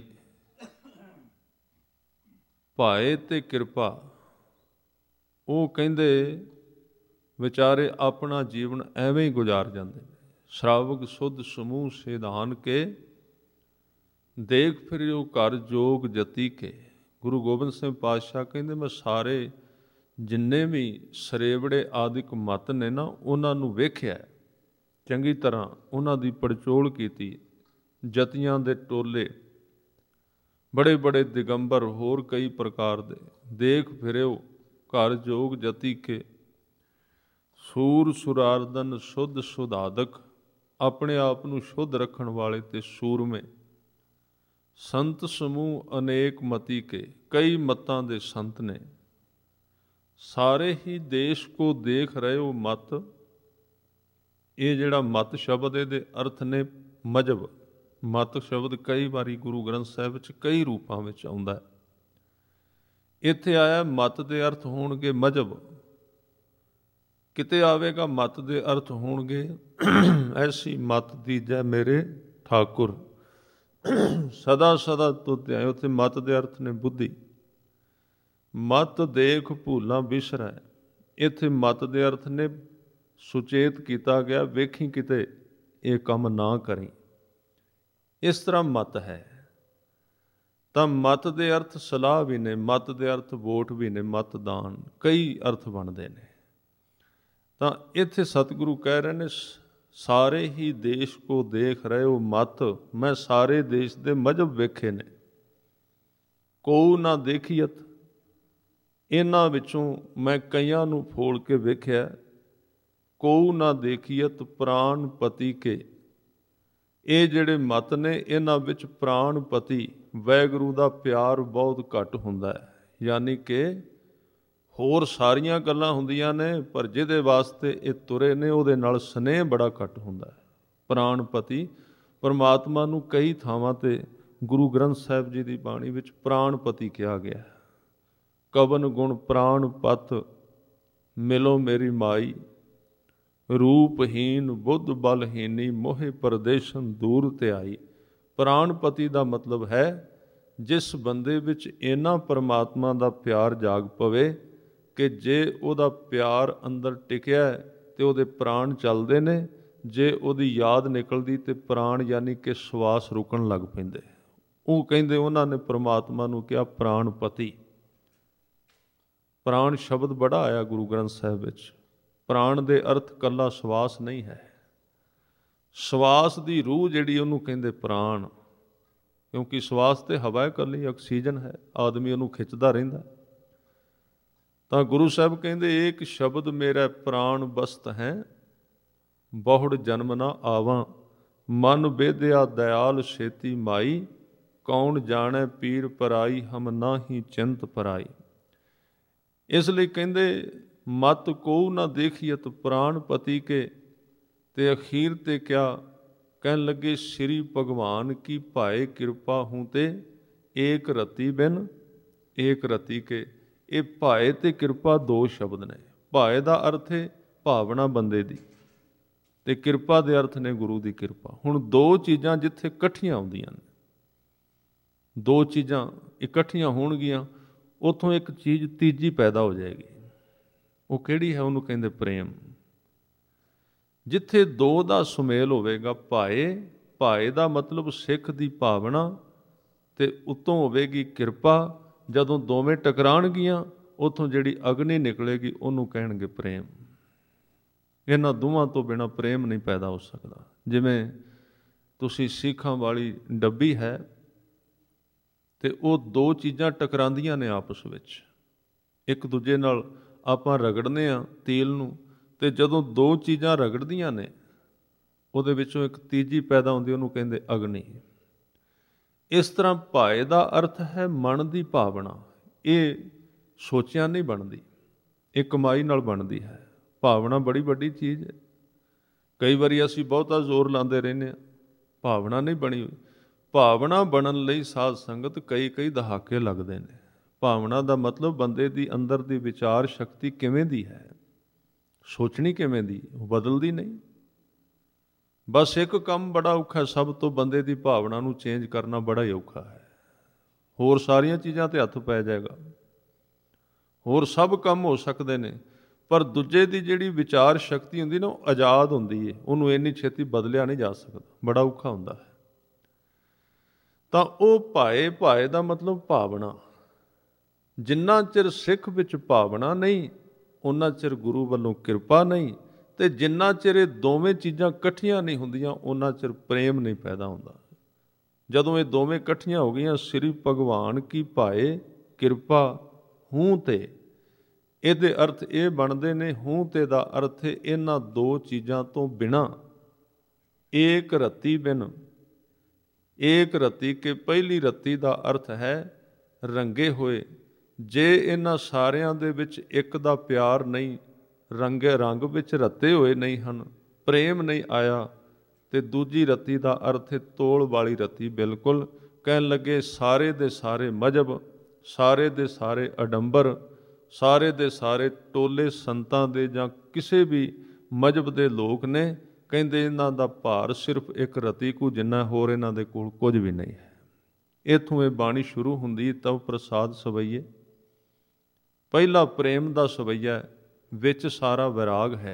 ਭਾਏ ਤੇ ਕਿਰਪਾ, ਉਹ ਕਹਿੰਦੇ ਵਿਚਾਰੇ ਆਪਣਾ ਜੀਵਨ ਐਵੇਂ ਹੀ ਗੁਜ਼ਾਰ ਜਾਂਦੇ ਨੇ। ਸ਼ਰਾਵਕ ਸੁਧ ਸਮੂਹ ਸਿਧਾਨ ਕੇ, ਦੇਖ ਫਿਰਿਓ ਘਰ ਜੋਗ ਜਤੀ ਕੇ। ਗੁਰੂ ਗੋਬਿੰਦ ਸਿੰਘ ਪਾਤਸ਼ਾਹ ਕਹਿੰਦੇ ਮੈਂ ਸਾਰੇ ਜਿੰਨੇ ਵੀ ਸਰੇਵੜੇ ਆਦਿਕ ਮਤ ਨੇ ਨਾ, ਉਹਨਾਂ ਨੂੰ ਵੇਖਿਆ ਚੰਗੀ ਤਰ੍ਹਾਂ, ਉਹਨਾਂ ਦੀ ਪੜਚੋਲ ਕੀਤੀ। ਜਤੀਆਂ ਦੇ ਟੋਲੇ, ਬੜੇ ਬੜੇ ਦਿਗੰਬਰ, ਹੋਰ ਕਈ ਪ੍ਰਕਾਰ ਦੇ। ਦੇਖ ਫਿਰਿਓ ਘਰ ਜੋਗ ਜਤੀ ਕੇ, ਸੂਰ ਸੁਰਾਰਦਨ ਸ਼ੁੱਧ ਸੁਧਾਦਕ, ਆਪਣੇ ਆਪ ਨੂੰ ਸ਼ੁੱਧ ਰੱਖਣ ਵਾਲੇ ਤੇ ਸੂਰਮੇ। ਸੰਤ ਸਮੂਹ ਅਨੇਕ ਮਤੀ ਕੇ, ਕਈ ਮਤਾਂ ਦੇ ਸੰਤ ਨੇ। ਸਾਰੇ ਹੀ ਦੇਸ਼ ਕੋ ਦੇਖ ਰਹੇ ਹੋ ਮਤ। ਇਹ ਜਿਹੜਾ ਮਤ ਸ਼ਬਦ, ਇਹਦੇ ਅਰਥ ਨੇ ਮਜ਼ਹਬ। ਮਤ ਸ਼ਬਦ ਕਈ ਵਾਰੀ ਗੁਰੂ ਗ੍ਰੰਥ ਸਾਹਿਬ ਵਿੱਚ ਕਈ ਰੂਪਾਂ ਵਿੱਚ ਆਉਂਦਾ ਹੈ। ਇੱਥੇ ਆਇਆ ਮਤ ਦੇ ਅਰਥ ਹੋਣਗੇ ਮਜ਼ਹਬ, ਕਿਤੇ ਆਵੇਗਾ ਮਤ ਦੇ ਅਰਥ ਹੋਣਗੇ ਐਸੀ ਮਤ ਦੀਜੈ ਮੇਰੇ ਠਾਕੁਰ, ਸਦਾ ਸਦਾ ਤੁਧ ਧਿਆਏ। ਉੱਥੇ ਮਤ ਦੇ ਅਰਥ ਨੇ ਬੁੱਧੀ। ਮਤ ਦੇਖ ਭੂਲਾਂ ਬਿਸਰੈ, ਇੱਥੇ ਮਤ ਦੇ ਅਰਥ ਨੇ ਸੁਚੇਤ ਕੀਤਾ ਗਿਆ, ਵੇਖੀ ਕਿਤੇ ਇਹ ਕੰਮ ਨਾ ਕਰੀ। ਇਸ ਤਰ੍ਹਾਂ ਮਤ ਹੈ। ਤਾਂ ਮਤ ਦੇ ਅਰਥ ਸਲਾਹ ਵੀ ਨੇ, ਮਤ ਦੇ ਅਰਥ ਵੋਟ ਵੀ ਨੇ, ਮਤਦਾਨ, ਕਈ ਅਰਥ ਬਣਦੇ ਨੇ। ਤਾਂ ਇੱਥੇ ਸਤਿਗੁਰੂ ਕਹਿ ਰਹੇ ਨੇ ਸਾਰੇ ਹੀ ਦੇਸ਼ ਕੋ ਦੇਖ ਰਹੇ ਹੋ ਮਤ। ਮੈਂ ਸਾਰੇ ਦੇਸ਼ ਦੇ ਮਜ਼ਹਬ ਵੇਖੇ ਨੇ, ਕੋ ਨਾ ਦੇਖੀਅਤ, ਇਹਨਾਂ ਵਿੱਚੋਂ ਮੈਂ ਕਈਆਂ ਨੂੰ ਫੋਲ ਕੇ ਵੇਖਿਆ। ਕੋ ਨਾ ਦੇਖੀਅਤ ਪ੍ਰਾਣ ਪਤੀ ਕੇ, ਇਹ ਜਿਹੜੇ ਮਤ ਨੇ ਇਹਨਾਂ ਵਿੱਚ ਪ੍ਰਾਣ ਪਤੀ ਵਾਹਿਗੁਰੂ ਦਾ ਪਿਆਰ ਬਹੁਤ ਘੱਟ ਹੁੰਦਾ ਹੈ। ਯਾਨੀ ਕਿ ਹੋਰ ਸਾਰੀਆਂ ਗੱਲਾਂ ਹੁੰਦੀਆਂ ਨੇ, ਪਰ ਜਿਹਦੇ ਵਾਸਤੇ ਇਹ ਤੁਰੇ ਨੇ ਉਹਦੇ ਨਾਲ ਸਨੇਹ ਬੜਾ ਘੱਟ ਹੁੰਦਾ ਹੈ। ਪ੍ਰਾਣ ਪਤੀ, ਪਰਮਾਤਮਾ ਨੂੰ ਕਈ ਥਾਵਾਂ 'ਤੇ ਗੁਰੂ ਗ੍ਰੰਥ ਸਾਹਿਬ ਜੀ ਦੀ ਬਾਣੀ ਵਿੱਚ ਪ੍ਰਾਣਪਤੀ ਕਿਹਾ ਗਿਆ। ਕਵਨ ਗੁਣ ਪ੍ਰਾਣ ਪਤ ਮਿਲੋ ਮੇਰੀ ਮਾਈ, ਰੂਪਹੀਨ ਬੁੱਧ ਬਲਹੀਨੀ ਮੋਹਿ ਪਰਦੇਸ਼ਨ ਦੂਰ ਧਿਆਈ। ਪ੍ਰਾਣਪਤੀ ਦਾ ਮਤਲਬ ਹੈ ਜਿਸ ਬੰਦੇ ਵਿੱਚ ਇੰਨਾ ਪਰਮਾਤਮਾ ਦਾ ਪਿਆਰ ਜਾਗ ਪਵੇ ਕਿ ਜੇ ਉਹਦਾ ਪਿਆਰ ਅੰਦਰ ਟਿਕਿਆ ਤੇ ਉਹਦੇ ਪ੍ਰਾਣ ਚੱਲਦੇ ਨੇ, ਜੇ ਉਹਦੀ ਯਾਦ ਨਿਕਲਦੀ ਤੇ ਪ੍ਰਾਣ ਯਾਨੀ ਕਿ ਸਵਾਸ ਰੁਕਣ ਲੱਗ ਪੈਂਦੇ। ਉਹ ਕਹਿੰਦੇ ਉਹਨਾਂ ਨੇ ਪਰਮਾਤਮਾ ਨੂੰ ਕਿਹਾ ਪ੍ਰਾਣਪਤੀ। ਪ੍ਰਾਣ ਸ਼ਬਦ ਬੜਾ ਆਇਆ ਗੁਰੂ ਗ੍ਰੰਥ ਸਾਹਿਬ ਵਿੱਚ। ਪ੍ਰਾਣ ਦੇ ਅਰਥ ਕੱਲਾ ਸਵਾਸ ਨਹੀਂ ਹੈ, ਸਵਾਸ ਦੀ ਰੂਹ ਜਿਹੜੀ ਉਹਨੂੰ ਕਹਿੰਦੇ ਪ੍ਰਾਣ, ਕਿਉਂਕਿ ਸਵਾਸ ਤੇ ਹਵਾ ਇਕੱਲੀ ਆਕਸੀਜਨ ਹੈ, ਆਦਮੀ ਉਹਨੂੰ ਖਿੱਚਦਾ ਰਹਿੰਦਾ। ਤਾਂ ਗੁਰੂ ਸਾਹਿਬ ਕਹਿੰਦੇ ਏਕ ਸ਼ਬਦ ਮੇਰਾ ਪ੍ਰਾਣ ਬਸਤ ਹੈ, ਬਹੁੜ ਜਨਮ ਨਾ ਆਵਾਂ, ਮਨ ਬੇਦਿਆ ਦਇਆਲ ਛੇਤੀ ਮਾਈ, ਕੌਣ ਜਾਣੈ ਪੀਰ ਪਰਾਈ ਹਮ ਨਾਹੀ ਚਿੰਤ ਪਰਾਈ। ਇਸ ਲਈ ਕਹਿੰਦੇ ਮਤ ਕੋ ਨਾ ਦੇਖੀਅਤ ਪ੍ਰਾਣਪਤੀ ਕੇ, ਤੇ ਅਖੀਰ ਤੇ ਕਿਆ ਕਹਿਣ ਲੱਗੇ ਸ੍ਰੀ ਭਗਵਾਨ ਕੀ ਭਾਏ ਕਿਰਪਾ ਹੂੰ ਤੇ ਏਕ ਰਤੀ ਬਿਨ ਏਕ ਰਤੀ ਕੇ। ਇਹ ਭਾਏ ਤੇ ਕਿਰਪਾ ਦੋ ਸ਼ਬਦ ਨੇ। ਭਾਏ ਦਾ ਅਰਥ ਹੈ ਭਾਵਨਾ ਬੰਦੇ ਦੀ, ਤੇ ਕਿਰਪਾ ਦੇ ਅਰਥ ਨੇ ਗੁਰੂ ਦੀ ਕਿਰਪਾ। ਹੁਣ ਦੋ ਚੀਜ਼ਾਂ ਜਿੱਥੇ ਇਕੱਠੀਆਂ ਆਉਂਦੀਆਂ ਨੇ, ਦੋ ਚੀਜ਼ਾਂ ਇਕੱਠੀਆਂ ਹੋਣਗੀਆਂ, ਉੱਥੋਂ ਇੱਕ ਚੀਜ਼ ਤੀਜੀ ਪੈਦਾ ਹੋ ਜਾਏਗੀ। ਉਹ ਕਿਹੜੀ ਹੈ? ਉਹਨੂੰ ਕਹਿੰਦੇ ਪ੍ਰੇਮ। ਜਿੱਥੇ ਦੋ ਦਾ ਸੁਮੇਲ ਹੋਵੇਗਾ, ਭਾਏ ਦਾ ਮਤਲਬ ਸਿੱਖ ਦੀ ਭਾਵਨਾ, ਤੇ ਉੱਤੋਂ ਹੋਵੇਗੀ ਕਿਰਪਾ। ਜਦੋਂ ਦੋਵੇਂ ਟਕਰਾਣਗੀਆਂ, ਉੱਥੋਂ ਜਿਹੜੀ ਅਗਨੀ ਨਿਕਲੇਗੀ ਉਹਨੂੰ ਕਹਿਣਗੇ ਪ੍ਰੇਮ। ਇਹਨਾਂ ਦੋਵਾਂ ਤੋਂ ਬਿਨਾਂ ਪ੍ਰੇਮ ਨਹੀਂ ਪੈਦਾ ਹੋ ਸਕਦਾ। ਜਿਵੇਂ ਤੁਸੀਂ ਸਿੱਖਾਂ ਵਾਲੀ ਡੱਬੀ ਹੈ, ਤੇ ਉਹ ਦੋ ਚੀਜ਼ਾਂ ਟਕਰਾਉਂਦੀਆਂ ਨੇ ਆਪਸ ਵਿੱਚ, ਇੱਕ ਦੂਜੇ ਨਾਲ ਆਪਾਂ ਰਗੜਨੇ ਆ ਤੇਲ ਨੂੰ, ਤੇ ਜਦੋਂ ਦੋ ਚੀਜ਼ਾਂ ਰਗੜਦੀਆਂ ਨੇ ਉਹਦੇ ਵਿੱਚੋਂ ਇੱਕ ਤੀਜੀ ਪੈਦਾ ਹੁੰਦੀ, ਉਹਨੂੰ ਕਹਿੰਦੇ ਅਗਨੀ। ਇਸ ਤਰ੍ਹਾਂ ਭਾਏ ਦਾ ਅਰਥ ਹੈ ਮਨ ਦੀ ਭਾਵਨਾ। ਇਹ ਸੋਚਿਆ ਨਹੀਂ ਬਣਦੀ, ਇਹ ਕਮਾਈ ਨਾਲ ਬਣਦੀ ਹੈ। ਭਾਵਨਾ ਬੜੀ ਵੱਡੀ ਚੀਜ਼ ਹੈ। ਕਈ ਵਾਰੀ ਅਸੀਂ ਬਹੁਤਾ ਜ਼ੋਰ ਲਾਉਂਦੇ ਰਹਿੰਦੇ ਹਾਂ, ਭਾਵਨਾ ਨਹੀਂ ਬਣੀ ਹੋਈ। ਭਾਵਨਾ ਬਣਨ ਲਈ ਸਾਧ ਸੰਗਤ ਕਈ ਦਹਾਕੇ ਲੱਗਦੇ ਨੇ। ਭਾਵਨਾ ਦਾ ਮਤਲਬ ਬੰਦੇ ਦੀ ਅੰਦਰ ਦੀ ਵਿਚਾਰ ਸ਼ਕਤੀ ਕਿਵੇਂ ਦੀ ਹੈ, ਸੋਚਣੀ ਕਿਵੇਂ ਦੀ, ਉਹ ਬਦਲਦੀ ਨਹੀਂ। ਬਸ ਇੱਕ ਕੰਮ ਬੜਾ ਔਖਾ ਸਭ ਤੋਂ, ਬੰਦੇ ਦੀ ਭਾਵਨਾ ਨੂੰ ਚੇਂਜ ਕਰਨਾ ਬੜਾ ਹੀ ਔਖਾ ਹੈ। ਹੋਰ ਸਾਰੀਆਂ ਚੀਜ਼ਾਂ ਤੇ ਹੱਥ ਪੈ ਜਾਏਗਾ, ਹੋਰ ਸਭ ਕੰਮ ਹੋ ਸਕਦੇ ਨੇ, ਪਰ ਦੂਜੇ ਦੀ ਜਿਹੜੀ ਵਿਚਾਰ ਸ਼ਕਤੀ ਹੁੰਦੀ ਨਾ, ਉਹ ਆਜ਼ਾਦ ਹੁੰਦੀ ਹੈ, ਉਹਨੂੰ ਇੰਨੀ ਛੇਤੀ ਬਦਲਿਆ ਨਹੀਂ ਜਾ ਸਕਦਾ, ਬੜਾ ਔਖਾ ਹੁੰਦਾ ਹੈ। ਤਾਂ ਉਹ ਭਾਏ ਦਾ ਮਤਲਬ ਭਾਵਨਾ। ਜਿੰਨਾ ਚਿਰ ਸਿੱਖ ਵਿੱਚ ਭਾਵਨਾ ਨਹੀਂ, ਉਹਨਾਂ ਚਿਰ ਗੁਰੂ ਵੱਲੋਂ ਕਿਰਪਾ ਨਹੀਂ, ਤੇ ਜਿੰਨਾ ਚਿਰ ਇਹ ਦੋਵੇਂ ਚੀਜ਼ਾਂ ਇਕੱਠੀਆਂ ਨਹੀਂ ਹੁੰਦੀਆਂ, ਉਹਨਾਂ ਚਿਰ ਪ੍ਰੇਮ ਨਹੀਂ ਪੈਦਾ ਹੁੰਦਾ। ਜਦੋਂ ਇਹ ਦੋਵੇਂ ਇਕੱਠੀਆਂ ਹੋ ਗਈਆਂ, ਸ੍ਰੀ ਭਗਵਾਨ ਕੀ ਭਾਏ ਕਿਰਪਾ ਹੂੰ ਤੇ, ਇਹਦੇ ਅਰਥ ਇਹ ਬਣਦੇ ਨੇ। ਹੂੰ ਤੇ ਦਾ ਅਰਥ ਹੈ ਇਹਨਾਂ ਦੋ ਚੀਜ਼ਾਂ ਤੋਂ ਬਿਨਾਂ। ਏਕ ਰਤੀ ਬਿਨ ਏਕ ਰਤੀ ਕੇ, ਪਹਿਲੀ ਰਤੀ ਦਾ ਅਰਥ ਹੈ ਰੰਗੇ ਹੋਏ। ਜੇ ਇਹਨਾਂ ਸਾਰਿਆਂ ਦੇ ਵਿੱਚ ਇੱਕ ਦਾ ਪਿਆਰ ਨਹੀਂ, ਰੰਗ ਵਿੱਚ ਰਤੇ ਹੋਏ ਨਹੀਂ ਹਨ, ਪ੍ਰੇਮ ਨਹੀਂ ਆਇਆ, ਤੇ ਦੂਜੀ ਰਤੀ ਦਾ ਅਰਥ ਹੈ ਤੋਲ ਵਾਲੀ ਰਤੀ। ਬਿਲਕੁਲ ਕਹਿਣ ਲੱਗੇ ਸਾਰੇ ਦੇ ਸਾਰੇ ਮਜ਼ਹਬ, ਸਾਰੇ ਦੇ ਸਾਰੇ ਅਡੰਬਰ, ਸਾਰੇ ਦੇ ਸਾਰੇ ਟੋਲੇ ਸੰਤਾਂ ਦੇ ਜਾਂ ਕਿਸੇ ਵੀ ਮਜ਼ਹਬ ਦੇ ਲੋਕ ਨੇ, ਕਹਿੰਦੇ ਇਹਨਾਂ ਦਾ ਭਾਰ ਸਿਰਫ ਇੱਕ ਰਤੀ ਕੁ ਜਿੰਨਾ, ਹੋਰ ਇਹਨਾਂ ਦੇ ਕੋਲ ਕੁਝ ਵੀ ਨਹੀਂ ਹੈ। ਇੱਥੋਂ ਇਹ ਬਾਣੀ ਸ਼ੁਰੂ ਹੁੰਦੀ, ਤਵ ਪ੍ਰਸਾਦ ਸਵਈਏ। ਪਹਿਲਾ ਪ੍ਰੇਮ ਦਾ ਸਵਈਆ, ਵਿੱਚ ਸਾਰਾ ਵਿਰਾਗ ਹੈ,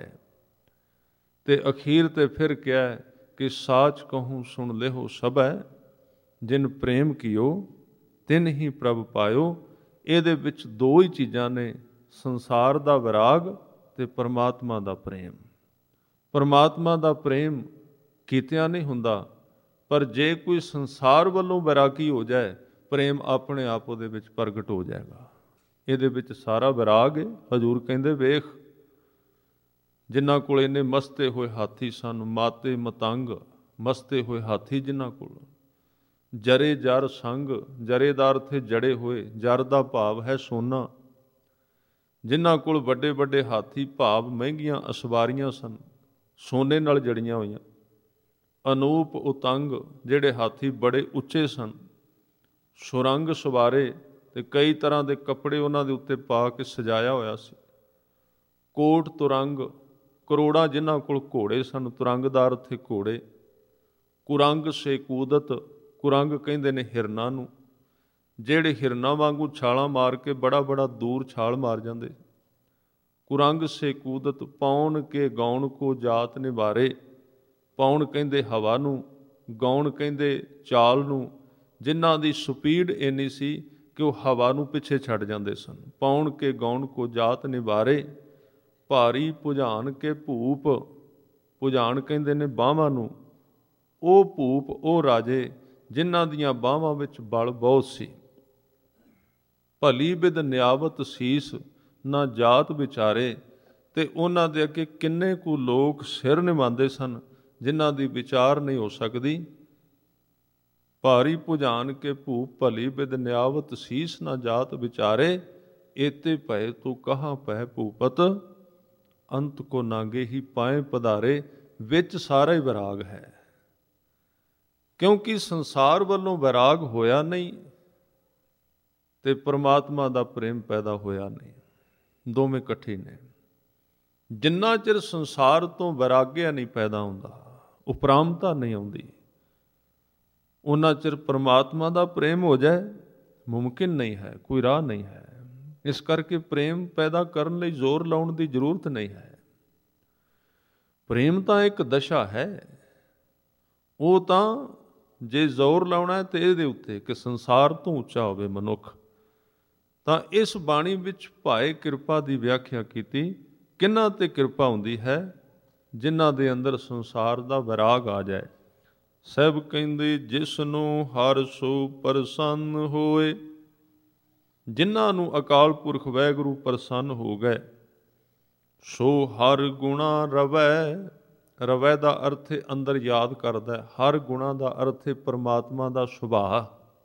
ਤੇ ਅਖੀਰ ਤੇ ਫਿਰ ਕਿਹਾ ਕਿ ਸਾਚ ਕਹੂੰ ਸੁਣ ਲਿਹੋ ਸਭੈ, ਜਿਨ ਪ੍ਰੇਮ ਕੀਓ ਤਿਨ ਹੀ ਪ੍ਰਭ ਪਾਇਓ। ਇਹਦੇ ਵਿੱਚ ਦੋ ਹੀ ਚੀਜ਼ਾਂ ਨੇ, ਸੰਸਾਰ ਦਾ ਵਿਰਾਗ ਤੇ ਪਰਮਾਤਮਾ ਦਾ ਪ੍ਰੇਮ। ਪਰਮਾਤਮਾ ਦਾ ਪ੍ਰੇਮ ਕੀਤਿਆਂ ਨਹੀਂ ਹੁੰਦਾ, ਪਰ ਜੇ ਕੋਈ ਸੰਸਾਰ ਵੱਲੋਂ ਵਿਰਾਗੀ ਹੋ ਜਾਏ, ਪ੍ਰੇਮ ਆਪਣੇ ਆਪ ਉਹਦੇ ਵਿੱਚ ਪ੍ਰਗਟ ਹੋ ਜਾਏਗਾ। ਇਹਦੇ ਵਿੱਚ ਸਾਰਾ ਵਿਰਾਗ ਹੈ। ਹਜ਼ੂਰ ਕਹਿੰਦੇ ਵੇਖ, ਜਿਨ੍ਹਾਂ ਕੋਲ ਇੰਨੇ ਮਸਤੇ ਹੋਏ ਹਾਥੀ ਸਨ, ਮਾਤੇ ਮਤੰਗ ਮਸਤੇ ਹੋਏ ਹਾਥੀ ਜਿਨ੍ਹਾਂ ਕੋਲ, ਜਰੇ ਜਰ ਸੰਗ, ਜਰੇ ਦਾ ਅਰਥ ਜੜੇ ਹੋਏ, ਜਰ ਦਾ ਭਾਵ ਹੈ ਸੋਨਾ। ਜਿਨ੍ਹਾਂ ਕੋਲ ਵੱਡੇ ਵੱਡੇ ਹਾਥੀ ਭਾਵ ਮਹਿੰਗੀਆਂ ਅਸਵਾਰੀਆਂ ਸਨ, ਸੋਨੇ ਨਾਲ ਜੜੀਆਂ ਹੋਈਆਂ। ਅਨੂਪ ਉਤੰਗ, ਜਿਹੜੇ ਹਾਥੀ ਬੜੇ ਉੱਚੇ ਸਨ, ਸੁਰੰਗ ਸਵਾਰੇ ਤੇ ਕਈ ਤਰ੍ਹਾਂ ਦੇ ਕੱਪੜੇ ਉਹਨਾਂ ਦੇ ਉੱਤੇ ਪਾ ਕੇ ਸਜਾਇਆ ਹੋਇਆ ਸੀ। ਕੋਟ ਤੁਰੰਗ, ਕਰੋੜਾਂ ਜਿਨ੍ਹਾਂ ਕੋਲ ਘੋੜੇ ਸਨ, ਤੁਰੰਗਦਾਰ ਉੱਥੇ ਘੋੜੇ। ਕੁਰੰਗ ਸੇ ਕੂਦਤ, ਕੁਰੰਗ ਕਹਿੰਦੇ ਨੇ ਹਿਰਨਾਂ ਨੂੰ, ਜਿਹੜੇ ਹਿਰਨਾਂ ਵਾਂਗੂ ਛਾਲਾਂ ਮਾਰ ਕੇ ਬੜਾ ਬੜਾ ਦੂਰ ਛਾਲ ਮਾਰ ਜਾਂਦੇ। ਕੁਰੰਗ ਸੇ ਕੂਦਤ, ਪੌਣ ਕੇ ਗਾਉਣ ਕੋ ਜਾਤ ਨਿਵਾਰੇ। ਪੌਣ ਕਹਿੰਦੇ ਹਵਾ ਨੂੰ, ਗਾਉਣ ਕਹਿੰਦੇ ਚਾਲ ਨੂੰ, ਜਿਨ੍ਹਾਂ ਦੀ ਸਪੀਡ ਇੰਨੀ ਸੀ ਕਿ ਉਹ ਹਵਾ ਨੂੰ ਪਿੱਛੇ ਛੱਡ ਜਾਂਦੇ ਸਨ। ਪੌਣ ਕੇ ਗਾਉਣ ਕੋ ਜਾਤ ਨਿਵਾਰੇ। ਭਾਰੀ ਭੁਜਾਨ ਕੇ ਭੂਪ, ਭੁਜਾਨ ਕਹਿੰਦੇ ਨੇ ਬਾਹਾਂ ਨੂੰ। ਉਹ ਭੂਪ, ਉਹ ਰਾਜੇ ਜਿਨ੍ਹਾਂ ਦੀਆਂ ਬਾਹਾਂ ਵਿੱਚ ਬਲ ਬਹੁਤ ਸੀ। ਭਲੀ ਬਿਦ ਨਿਆਵਤ ਸੀਸ, ਨਾ ਜਾਤ ਵਿਚਾਰੇ। ਤੇ ਉਹਨਾਂ ਦੇ ਅੱਗੇ ਕਿੰਨੇ ਕੁ ਲੋਕ ਸਿਰ ਨਿਵਾਉਂਦੇ ਸਨ ਜਿਨ੍ਹਾਂ ਦੀ ਵਿਚਾਰ ਨਹੀਂ ਹੋ ਸਕਦੀ। ਭਾਰੀ ਭੁਜਾਨ ਕੇ ਭੂਪ, ਭਲੀ ਬਿਦ ਨਿਆਵਤ ਸੀਸ, ਨਾ ਜਾਤ ਵਿਚਾਰੇ। ਏਤੇ ਭਏ ਤੂੰ ਕਹਾਂ ਪੈ ਭੂਪਤ, ਅੰਤ ਕੋ ਨਾਗੇ ਹੀ ਪਾਏ ਪਧਾਰੇ। ਵਿੱਚ ਸਾਰਾ ਹੀ ਵਿਰਾਗ ਹੈ, ਕਿਉਂਕਿ ਸੰਸਾਰ ਵੱਲੋਂ ਵਿਰਾਗ ਹੋਇਆ ਨਹੀਂ ਤੇ ਪਰਮਾਤਮਾ ਦਾ ਪ੍ਰੇਮ ਪੈਦਾ ਹੋਇਆ ਨਹੀਂ। ਦੋਵੇਂ ਇਕੱਠੇ ਨੇ। ਜਿੰਨਾ ਚਿਰ ਸੰਸਾਰ ਤੋਂ ਵਿਰਾਗਿਆ ਨਹੀਂ ਪੈਦਾ ਹੁੰਦਾ, ਉਪਰਾਮਤਾ ਨਹੀਂ ਆਉਂਦੀ, ਉਹਨਾਂ ਚਿਰ ਪਰਮਾਤਮਾ ਦਾ ਪ੍ਰੇਮ ਹੋ ਜਾਏ ਮੁਮਕਿਨ ਨਹੀਂ ਹੈ, ਕੋਈ ਰਾਹ ਨਹੀਂ ਹੈ। ਇਸ ਕਰਕੇ ਪ੍ਰੇਮ ਪੈਦਾ ਕਰਨ ਲਈ ਜ਼ੋਰ ਲਾਉਣ ਦੀ ਜ਼ਰੂਰਤ ਨਹੀਂ ਹੈ। ਪ੍ਰੇਮ ਤਾਂ ਇੱਕ ਦਸ਼ਾ ਹੈ। ਉਹ ਤਾਂ ਜੇ ਜ਼ੋਰ ਲਾਉਣਾ ਹੈ ਤੇ ਇਹਦੇ ਉੱਤੇ ਕਿ ਸੰਸਾਰ ਤੋਂ ਉੱਚਾ ਹੋਵੇ ਮਨੁੱਖ, ਤਾਂ ਇਸ ਬਾਣੀ ਵਿੱਚ ਭਾਏ ਕਿਰਪਾ ਦੀ ਵਿਆਖਿਆ ਕੀਤੀ। ਕਿਹਨਾਂ ਤੇ ਕਿਰਪਾ ਹੁੰਦੀ ਹੈ? ਜਿਨ੍ਹਾਂ ਦੇ ਅੰਦਰ ਸੰਸਾਰ ਦਾ ਵਿਰਾਗ ਆ ਜਾਏ। ਸਭ ਕਹਿੰਦੇ ਜਿਸ ਨੂੰ ਹਰਿ ਸੋ ਪ੍ਰਸੰਨ ਹੋਏ। ਜਿਨ੍ਹਾਂ ਨੂੰ ਅਕਾਲ ਪੁਰਖ ਵਾਹਿਗੁਰੂ ਪ੍ਰਸੰਨ ਹੋ ਗਏ, ਸੋ ਹਰ ਗੁਣਾ ਰਵੈ। ਰਵੈ ਦਾ ਅਰਥ ਹੈ ਅੰਦਰ ਯਾਦ ਕਰਦਾ। ਹਰ ਗੁਣਾ ਦਾ ਅਰਥ ਹੈ ਪਰਮਾਤਮਾ ਦਾ ਸੁਭਾਅ।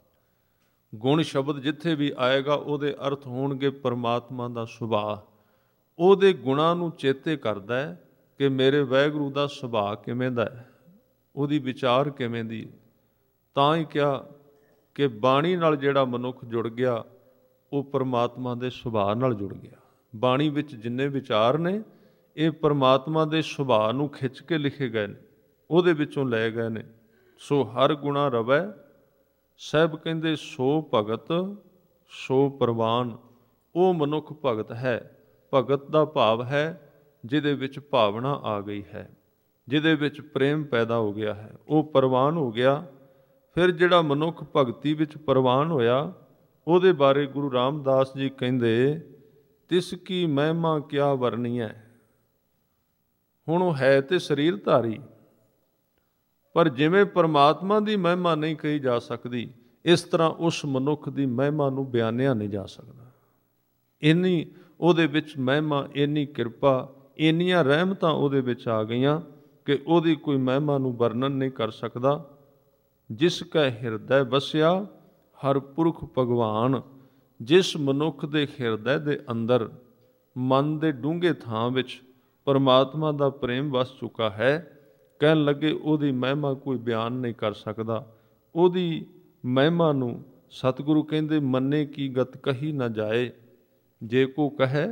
ਗੁਣ ਸ਼ਬਦ ਜਿੱਥੇ ਵੀ ਆਏਗਾ ਉਹਦੇ ਅਰਥ ਹੋਣਗੇ ਪਰਮਾਤਮਾ ਦਾ ਸੁਭਾਅ। ਉਹਦੇ ਗੁਣਾਂ ਨੂੰ ਚੇਤੇ ਕਰਦਾ ਹੈ ਕਿ ਮੇਰੇ ਵਾਹਿਗੁਰੂ ਦਾ ਸੁਭਾਅ ਕਿਵੇਂ ਦਾ ਹੈ, ਉਹਦੀ ਵਿਚਾਰ ਕਿਵੇਂ ਦੀ। ਤਾਂ ਹੀ ਕਿਹਾ ਕਿ ਬਾਣੀ ਨਾਲ ਜਿਹੜਾ ਮਨੁੱਖ ਜੁੜ ਗਿਆ ਉਹ ਪਰਮਾਤਮਾ ਦੇ ਸੁਭਾਅ ਨਾਲ ਜੁੜ ਗਿਆ। ਬਾਣੀ ਵਿੱਚ ਜਿੰਨੇ ਵਿਚਾਰ ਨੇ ਇਹ ਪਰਮਾਤਮਾ ਦੇ ਸੁਭਾਅ ਨੂੰ ਖਿੱਚ ਕੇ ਲਿਖੇ ਗਏ ਨੇ, ਉਹਦੇ ਵਿੱਚੋਂ ਲਏ ਗਏ ਨੇ। ਸੋ ਹਰ ਗੁਣਾ ਰਵੈ। ਸਾਹਿਬ ਕਹਿੰਦੇ ਸੋ ਭਗਤ ਸੋ ਪ੍ਰਵਾਨ। ਉਹ ਮਨੁੱਖ ਭਗਤ ਹੈ। ਭਗਤ ਦਾ ਭਾਵ ਹੈ ਜਿਹਦੇ ਵਿੱਚ ਭਾਵਨਾ ਆ ਗਈ ਹੈ, ਜਿਹਦੇ ਵਿੱਚ ਪ੍ਰੇਮ ਪੈਦਾ ਹੋ ਗਿਆ ਹੈ, ਉਹ ਪ੍ਰਵਾਨ ਹੋ ਗਿਆ। ਫਿਰ ਜਿਹੜਾ ਮਨੁੱਖ ਭਗਤੀ ਵਿੱਚ ਪ੍ਰਵਾਨ ਹੋਇਆ ਉਹਦੇ ਬਾਰੇ ਗੁਰੂ ਰਾਮਦਾਸ ਜੀ ਕਹਿੰਦੇ ਤਿਸ ਕੀ ਮਹਿਮਾ ਕਿਆ ਵਰਨੀਐ। ਹੁਣ ਉਹ ਹੈ ਤੇ ਸਰੀਰ ਧਾਰੀ, ਪਰ ਜਿਵੇਂ ਪਰਮਾਤਮਾ ਦੀ ਮਹਿਮਾ ਨਹੀਂ ਕਹੀ ਜਾ ਸਕਦੀ, ਇਸ ਤਰ੍ਹਾਂ ਉਸ ਮਨੁੱਖ ਦੀ ਮਹਿਮਾ ਨੂੰ ਬਿਆਨਿਆ ਨਹੀਂ ਜਾ ਸਕਦਾ। ਇੰਨੀ ਉਹਦੇ ਵਿੱਚ ਮਹਿਮਾ, ਇੰਨੀ ਕਿਰਪਾ, ਇੰਨੀਆਂ ਰਹਿਮਤਾਂ ਉਹਦੇ ਵਿੱਚ ਆ ਗਈਆਂ ਕਿ ਉਹਦੀ ਕੋਈ ਮਹਿਮਾ ਨੂੰ ਵਰਣਨ ਨਹੀਂ ਕਰ ਸਕਦਾ। ਜਿਸ ਕੈ ਹਿਰਦੈ ਵਸਿਆ ਹਰ ਪੁਰਖ ਭਗਵਾਨ। ਜਿਸ ਮਨੁੱਖ ਦੇ ਹਿਰਦੇ ਦੇ ਅੰਦਰ, ਮਨ ਦੇ ਡੂੰਘੇ ਥਾਂ ਵਿੱਚ ਪਰਮਾਤਮਾ ਦਾ ਪ੍ਰੇਮ ਵਸ ਚੁੱਕਾ ਹੈ, ਕਹਿਣ ਲੱਗੇ ਉਹਦੀ ਮਹਿਮਾ ਕੋਈ ਬਿਆਨ ਨਹੀਂ ਕਰ ਸਕਦਾ। ਉਹਦੀ ਮਹਿਮਾ ਨੂੰ ਸਤਿਗੁਰੂ ਕਹਿੰਦੇ ਮੰਨੇ ਕੀ ਗਤ ਕਹੀ ਨਾ ਜਾਏ। ਜੇ ਕੋ ਕਹੇ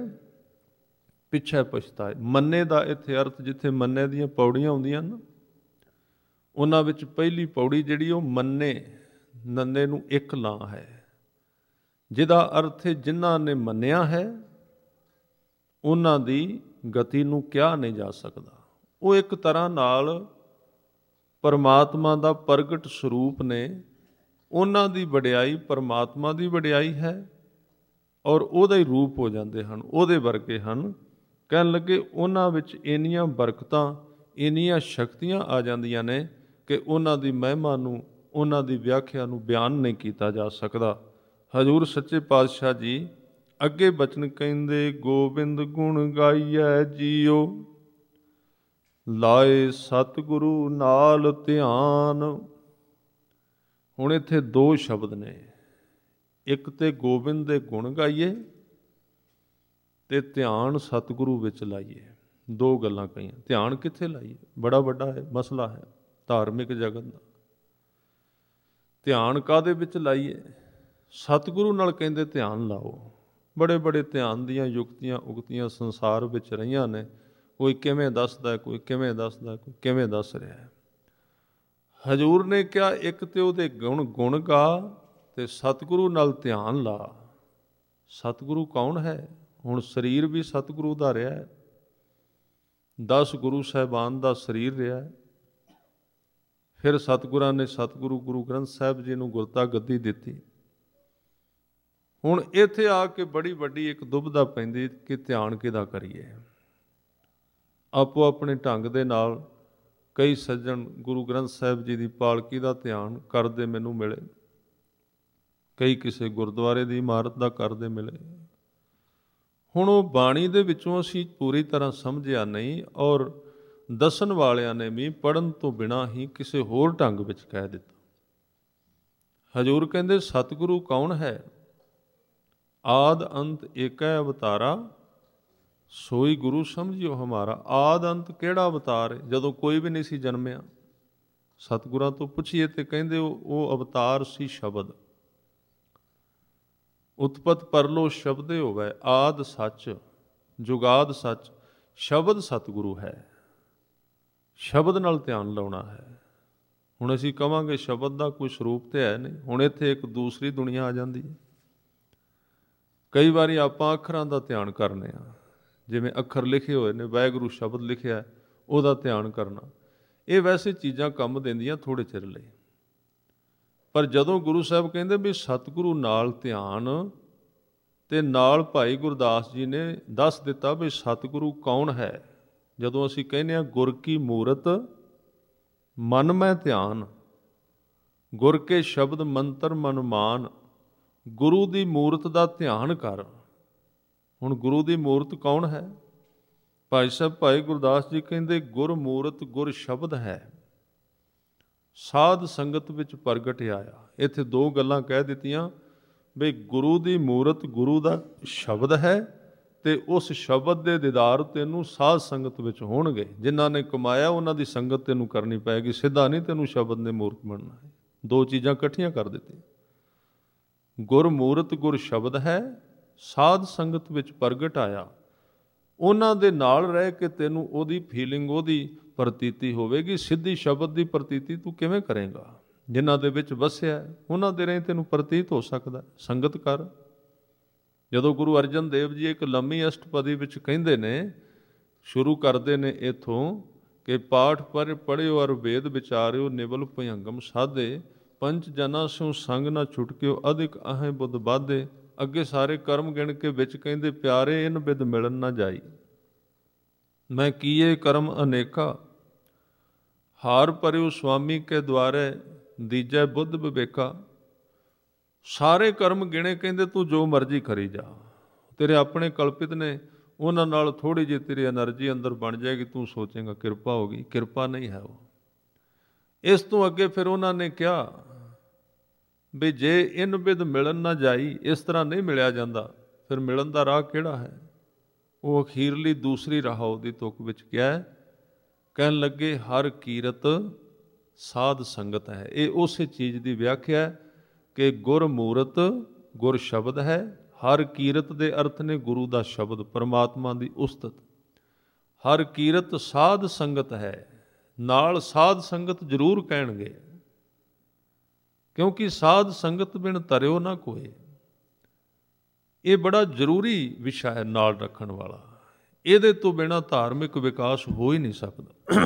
ਪਿੱਛੇ ਪਛਤਾਏ। ਮੰਨੇ ਦਾ ਇੱਥੇ ਅਰਥ ਜਿੱਥੇ ਮੰਨੇ ਦੀਆਂ ਪੌੜੀਆਂ ਹੁੰਦੀਆਂ ਨਾ, ਉਹਨਾਂ ਵਿੱਚ ਪਹਿਲੀ ਪੌੜੀ ਜਿਹੜੀ ਉਹ ਮੰਨੇ, ਨੰਨੇ ਨੂੰ ਇੱਕ ਲਾਂ ਹੈ, ਜਿਹਦਾ ਅਰਥ ਹੈ ਜਿਨ੍ਹਾਂ ਨੇ ਮੰਨਿਆ ਹੈ ਉਹਨਾਂ ਦੀ ਗਤੀ ਨੂੰ ਕਿਹਾ ਨਹੀਂ ਜਾ ਸਕਦਾ। ਉਹ ਇੱਕ ਤਰ੍ਹਾਂ ਨਾਲ ਪਰਮਾਤਮਾ ਦਾ ਪ੍ਰਗਟ ਸਰੂਪ ਨੇ। ਉਹਨਾਂ ਦੀ ਵਡਿਆਈ ਪਰਮਾਤਮਾ ਦੀ ਵਡਿਆਈ ਹੈ ਔਰ ਉਹਦਾ ਹੀ ਰੂਪ ਹੋ ਜਾਂਦੇ ਹਨ, ਉਹਦੇ ਵਰਗੇ ਹਨ। ਕਹਿਣ ਲੱਗੇ ਉਹਨਾਂ ਵਿੱਚ ਇੰਨੀਆਂ ਬਰਕਤਾਂ, ਇੰਨੀਆਂ ਸ਼ਕਤੀਆਂ ਆ ਜਾਂਦੀਆਂ ਨੇ ਕਿ ਉਹਨਾਂ ਦੀ ਮਹਿਮਾ ਨੂੰ, ਉਹਨਾਂ ਦੀ ਵਿਆਖਿਆ ਨੂੰ ਬਿਆਨ ਨਹੀਂ ਕੀਤਾ ਜਾ ਸਕਦਾ। ਹਜ਼ੂਰ ਸੱਚੇ ਪਾਤਸ਼ਾਹ ਜੀ ਅੱਗੇ ਬਚਨ ਕਹਿੰਦੇ ਗੋਬਿੰਦ ਗੁਣ ਗਾਈਐ ਜੀਓ, ਲਾਏ ਸਤਿਗੁਰੂ ਨਾਲ ਧਿਆਨ। ਹੁਣ ਇੱਥੇ ਦੋ ਸ਼ਬਦ ਨੇ, ਇੱਕ ਤੇ ਗੋਬਿੰਦ ਦੇ ਗੁਣ ਗਾਈਏ ਤੇ ਧਿਆਨ ਸਤਿਗੁਰੂ ਵਿੱਚ ਲਾਈਏ। ਦੋ ਗੱਲਾਂ ਕਹੀਆਂ। ਧਿਆਨ ਕਿੱਥੇ ਲਾਈਏ? ਬੜਾ ਵੱਡਾ ਹੈ ਮਸਲਾ ਹੈ ਧਾਰਮਿਕ ਜਗਤ ਦਾ। ਧਿਆਨ ਕਾਹਦੇ ਵਿੱਚ ਲਾਈਏ? ਸਤਿਗੁਰੂ ਨਾਲ ਕਹਿੰਦੇ ਧਿਆਨ ਲਾਓ। ਬੜੇ ਬੜੇ ਧਿਆਨ ਦੀਆਂ ਯੁਕਤੀਆਂ ਉਕਤੀਆਂ ਸੰਸਾਰ ਵਿੱਚ ਰਹੀਆਂ ਨੇ। ਕੋਈ ਕਿਵੇਂ ਦੱਸਦਾ, ਕੋਈ ਕਿਵੇਂ ਦੱਸਦਾ, ਕੋਈ ਕਿਵੇਂ ਦੱਸ ਰਿਹਾ ਹੈ। ਹਜ਼ੂਰ ਨੇ ਕਿਹਾ ਇੱਕ ਤੇ ਉਹਦੇ ਗੁਣ ਗਾ ਤੇ ਸਤਿਗੁਰੂ ਨਾਲ ਧਿਆਨ ਲਾ। ਸਤਿਗੁਰੂ ਕੌਣ ਹੈ? ਹੁਣ ਸਰੀਰ ਵੀ ਸਤਿਗੁਰੂ ਦਾ ਰਿਹਾ ਹੈ। 10 ਗੁਰੂ ਸਾਹਿਬਾਨ ਦਾ ਸਰੀਰ ਰਿਹਾ ਹੈ। ਫਿਰ ਸਤਿਗੁਰਾਂ ਨੇ ਸਤਿਗੁਰੂ ਗੁਰੂ ਗ੍ਰੰਥ ਸਾਹਿਬ ਜੀ ਨੂੰ ਗੁਰਤਾ ਗੱਦੀ ਦਿੱਤੀ। ਹੁਣ ਇੱਥੇ ਆ ਕੇ ਬੜੀ ਵੱਡੀ ਇੱਕ ਦੁਬਿਧਾ ਪੈਂਦੀ ਕਿ ਧਿਆਨ ਕਿਹਦਾ ਕਰੀਏ। ਆਪੋ ਆਪਣੇ ਢੰਗ ਦੇ ਨਾਲ ਕਈ ਸੱਜਣ ਗੁਰੂ ਗ੍ਰੰਥ ਸਾਹਿਬ ਜੀ ਦੀ ਪਾਲਕੀ ਦਾ ਧਿਆਨ ਕਰਦੇ ਮੈਨੂੰ ਮਿਲੇ, ਕਈ ਕਿਸੇ ਗੁਰਦੁਆਰੇ ਦੀ ਇਮਾਰਤ ਦਾ ਕਰਦੇ ਮਿਲੇ। ਹੁਣ ਉਹ ਬਾਣੀ ਦੇ ਵਿੱਚੋਂ ਅਸੀਂ ਪੂਰੀ ਤਰ੍ਹਾਂ ਸਮਝਿਆ ਨਹੀਂ, ਔਰ ਦੱਸਣ ਵਾਲਿਆਂ ਨੇ ਵੀ ਪੜ੍ਹਨ ਤੋਂ ਬਿਨਾਂ ਹੀ ਕਿਸੇ ਹੋਰ ਢੰਗ ਵਿੱਚ ਕਹਿ ਦਿੱਤਾ। ਹਜ਼ੂਰ ਕਹਿੰਦੇ ਸਤਿਗੁਰੂ ਕੌਣ ਹੈ? ਆਦ ਅੰਤ ਏਕੈ ਅਵਤਾਰਾ, ਸੋਈ ਗੁਰੂ ਸਮਝਿਓ ਹਮਾਰਾ। ਆਦ ਅੰਤ ਕਿਹੜਾ ਅਵਤਾਰ ਹੈ? ਜਦੋਂ ਕੋਈ ਵੀ ਨਹੀਂ ਸੀ ਜਨਮਿਆ। ਸਤਿਗੁਰਾਂ ਤੋਂ ਪੁੱਛੀਏ ਤੇ ਕਹਿੰਦੇ ਉਹ ਅਵਤਾਰ ਸੀ ਸ਼ਬਦ। ਉਤਪਤ ਪਰਲੋ ਸ਼ਬਦੇ ਹੋਵੇ, ਆਦ ਸੱਚ ਜੁਗਾਦ ਸੱਚ। ਸ਼ਬਦ ਸਤਿਗੁਰੂ ਹੈ। ਸ਼ਬਦ ਨਾਲ ਧਿਆਨ ਲਾਉਣਾ ਹੈ। ਹੁਣ ਅਸੀਂ ਕਹਾਂਗੇ ਸ਼ਬਦ ਦਾ ਕੋਈ ਸਰੂਪ ਤੇ ਹੈ ਨਹੀਂ। ਹੁਣ ਇੱਥੇ ਇੱਕ ਦੂਸਰੀ ਦੁਨੀਆ ਆ ਜਾਂਦੀ ਹੈ। ਕਈ ਵਾਰੀ ਆਪਾਂ ਅੱਖਰਾਂ ਦਾ ਧਿਆਨ ਕਰਨੇ ਆ, ਜਿਵੇਂ ਅੱਖਰ ਲਿਖੇ ਹੋਏ ਨੇ, ਵਾਹਿਗੁਰੂ ਸ਼ਬਦ ਲਿਖਿਆ, ਉਹਦਾ ਧਿਆਨ ਕਰਨਾ। ਇਹ ਵੈਸੇ ਚੀਜ਼ਾਂ ਕੰਮ ਦਿੰਦੀਆਂ ਥੋੜ੍ਹੇ ਚਿਰ ਲਈ, ਪਰ ਜਦੋਂ ਗੁਰੂ ਸਾਹਿਬ ਕਹਿੰਦੇ ਵੀ ਸਤਿਗੁਰੂ ਨਾਲ ਧਿਆਨ, ਤੇ ਨਾਲ ਭਾਈ ਗੁਰਦਾਸ ਜੀ ਨੇ ਦੱਸ ਦਿੱਤਾ ਵੀ ਸਤਿਗੁਰੂ ਕੌਣ ਹੈ। ਜਦੋਂ ਅਸੀਂ ਕਹਿੰਦੇ ਹਾਂ ਗੁਰ ਕੀ ਮੂਰਤ ਮਨ ਮੈਂ ਧਿਆਨ, ਗੁਰ ਕੇ ਸ਼ਬਦ ਮੰਤਰ ਮਨ ਮਾਨ, ਗੁਰੂ ਦੀ ਮੂਰਤ ਦਾ ਧਿਆਨ ਕਰ। ਹੁਣ ਗੁਰੂ ਦੀ ਮੂਰਤ ਕੌਣ ਹੈ? ਭਾਈ ਸਾਹਿਬ ਭਾਈ ਗੁਰਦਾਸ ਜੀ ਕਹਿੰਦੇ ਗੁਰ ਮੂਰਤ ਗੁਰ ਸ਼ਬਦ ਹੈ, ਸਾਧ ਸੰਗਤ ਵਿੱਚ ਪ੍ਰਗਟ ਆਇਆ। ਇੱਥੇ ਦੋ ਗੱਲਾਂ ਕਹਿ ਦਿੱਤੀਆਂ ਵੀ ਗੁਰੂ ਦੀ ਮੂਰਤ ਗੁਰੂ ਦਾ ਸ਼ਬਦ ਹੈ, ਤੇ ਉਸ ਸ਼ਬਦ ਦੇ ਦੀਦਾਰ ਤੈਨੂੰ ਸਾਧ ਸੰਗਤ ਵਿੱਚ ਹੋਣਗੇ। ਜਿਨ੍ਹਾਂ ਨੇ ਕਮਾਇਆ ਉਹਨਾਂ ਦੀ ਸੰਗਤ ਤੈਨੂੰ ਕਰਨੀ ਪਏਗੀ, ਸਿੱਧਾ ਨਹੀਂ ਤੈਨੂੰ ਸ਼ਬਦ ਨੇ ਮੂਰਤ ਬਣਨਾ ਹੈ। ਦੋ ਚੀਜ਼ਾਂ ਇਕੱਠੀਆਂ ਕਰ ਦਿੱਤੀਆਂ। ਗੁਰ ਮੂਰਤ ਗੁਰ ਸ਼ਬਦ ਹੈ, ਸਾਧ ਸੰਗਤ ਵਿੱਚ ਪ੍ਰਗਟ ਆਇਆ। ਉਹਨਾਂ ਦੇ ਨਾਲ ਰਹਿ ਕੇ ਤੈਨੂੰ ਉਹਦੀ ਫੀਲਿੰਗ, ਉਹਦੀ ਪ੍ਰਤੀਤੀ ਹੋਵੇਗੀ। ਸਿੱਧੀ ਸ਼ਬਦ ਦੀ ਪ੍ਰਤੀਤੀ ਤੂੰ ਕਿਵੇਂ ਕਰੇਂਗਾ? ਜਿਨ੍ਹਾਂ ਦੇ ਵਿੱਚ ਵਸਿਆ ਉਹਨਾਂ ਦੇ ਰਾਹੀਂ ਤੈਨੂੰ ਪ੍ਰਤੀਤ ਹੋ ਸਕਦਾ। ਸੰਗਤ ਕਰ। ਜਦੋਂ ਗੁਰੂ ਅਰਜਨ ਦੇਵ ਜੀ ਇੱਕ ਲੰਮੀ ਅਸ਼ਟਪਦੀ ਵਿੱਚ ਕਹਿੰਦੇ ਨੇ, ਸ਼ੁਰੂ ਕਰਦੇ ਨੇ ਇੱਥੋਂ ਕਿ ਪਾਠ ਪਰ ਪੜ੍ਹਿਓ ਅਰ ਵੇਦ ਵਿਚਾਰਿਓ, ਨਿਵਲ ਭਯੰਗਮ ਸਾਧੇ, ਪੰਚ ਜਨਾਂ ਸਿਉ ਸੰਗ ਨਾ ਛੁਟਕਿਓ, ਅਧਿਕ ਅਹੈ ਬੁੱਧ ਬਾਧੇ। ਅੱਗੇ ਸਾਰੇ ਕਰਮ ਗਿਣ ਕੇ ਵਿੱਚ ਕਹਿੰਦੇ ਪਿਆਰੇ ਇਨ ਬਿਦ ਮਿਲਣ ਨਾ ਜਾਈ, ਮੈਂ ਕੀਏ ਕਰਮ ਅਨੇਕਾ, ਹਾਰ ਭਰਿਓ ਸੁਆਮੀ ਕੇ ਦੁਆਰੇ, ਦੀਜੈ ਬੁੱਧ ਵਿਵੇਕਾ। ਸਾਰੇ ਕਰਮ ਗਿਣੇ, ਕਹਿੰਦੇ ਤੂੰ ਜੋ ਮਰਜ਼ੀ ਕਰੀ ਜਾ, ਤੇਰੇ ਆਪਣੇ ਕਲਪਿਤ ਨੇ, ਉਹਨਾਂ ਨਾਲ ਥੋੜ੍ਹੀ ਜਿਹੀ ਤੇਰੀ ਐਨਰਜੀ ਅੰਦਰ ਬਣ ਜਾਏਗੀ, ਤੂੰ ਸੋਚੇਂਗਾ ਕਿਰਪਾ ਹੋ ਗਈ। ਕਿਰਪਾ ਨਹੀਂ ਹੈ ਉਹ। ਇਸ ਤੋਂ ਅੱਗੇ ਫਿਰ ਉਹਨਾਂ ਨੇ ਕਿਹਾ ਵੀ ਜੇ ਇਨ ਬਿਦ ਮਿਲਣ ਨਾ ਜਾਈ, ਇਸ ਤਰ੍ਹਾਂ ਨਹੀਂ ਮਿਲਿਆ ਜਾਂਦਾ, ਫਿਰ ਮਿਲਣ ਦਾ ਰਾਹ ਕਿਹੜਾ ਹੈ? ਉਹ ਅਖੀਰਲੀ ਦੂਸਰੀ ਰਾਹ ਉਹਦੀ ਤੁਕ ਵਿੱਚ ਕਿਹਾ, ਕਹਿਣ ਲੱਗੇ ਹਰ ਕੀਰਤ ਸਾਧ ਸੰਗਤ ਹੈ। ਇਹ ਉਸੇ ਚੀਜ਼ ਦੀ ਵਿਆਖਿਆ ਹੈ ਕਿ ਗੁਰ ਮੂਰਤ ਗੁਰ ਸ਼ਬਦ ਹੈ। ਹਰ ਕੀਰਤ ਦੇ ਅਰਥ ਨੇ ਗੁਰੂ ਦਾ ਸ਼ਬਦ, ਪਰਮਾਤਮਾ ਦੀ ਉਸਤਤ। ਹਰ ਕੀਰਤ ਸਾਧ ਸੰਗਤ ਹੈ। ਨਾਲ ਸਾਧ ਸੰਗਤ ਜ਼ਰੂਰ ਕਹਿਣਗੇ, ਕਿਉਂਕਿ ਸਾਧ ਸੰਗਤ ਬਿਨ ਤਰਿਓ ਨਾ ਕੋਏ। ਇਹ ਬੜਾ ਜ਼ਰੂਰੀ ਵਿਸ਼ਾ ਹੈ ਨਾਲ ਰੱਖਣ ਵਾਲਾ। ਇਹਦੇ ਤੋਂ ਬਿਨਾਂ ਧਾਰਮਿਕ ਵਿਕਾਸ ਹੋ ਹੀ ਨਹੀਂ ਸਕਦਾ।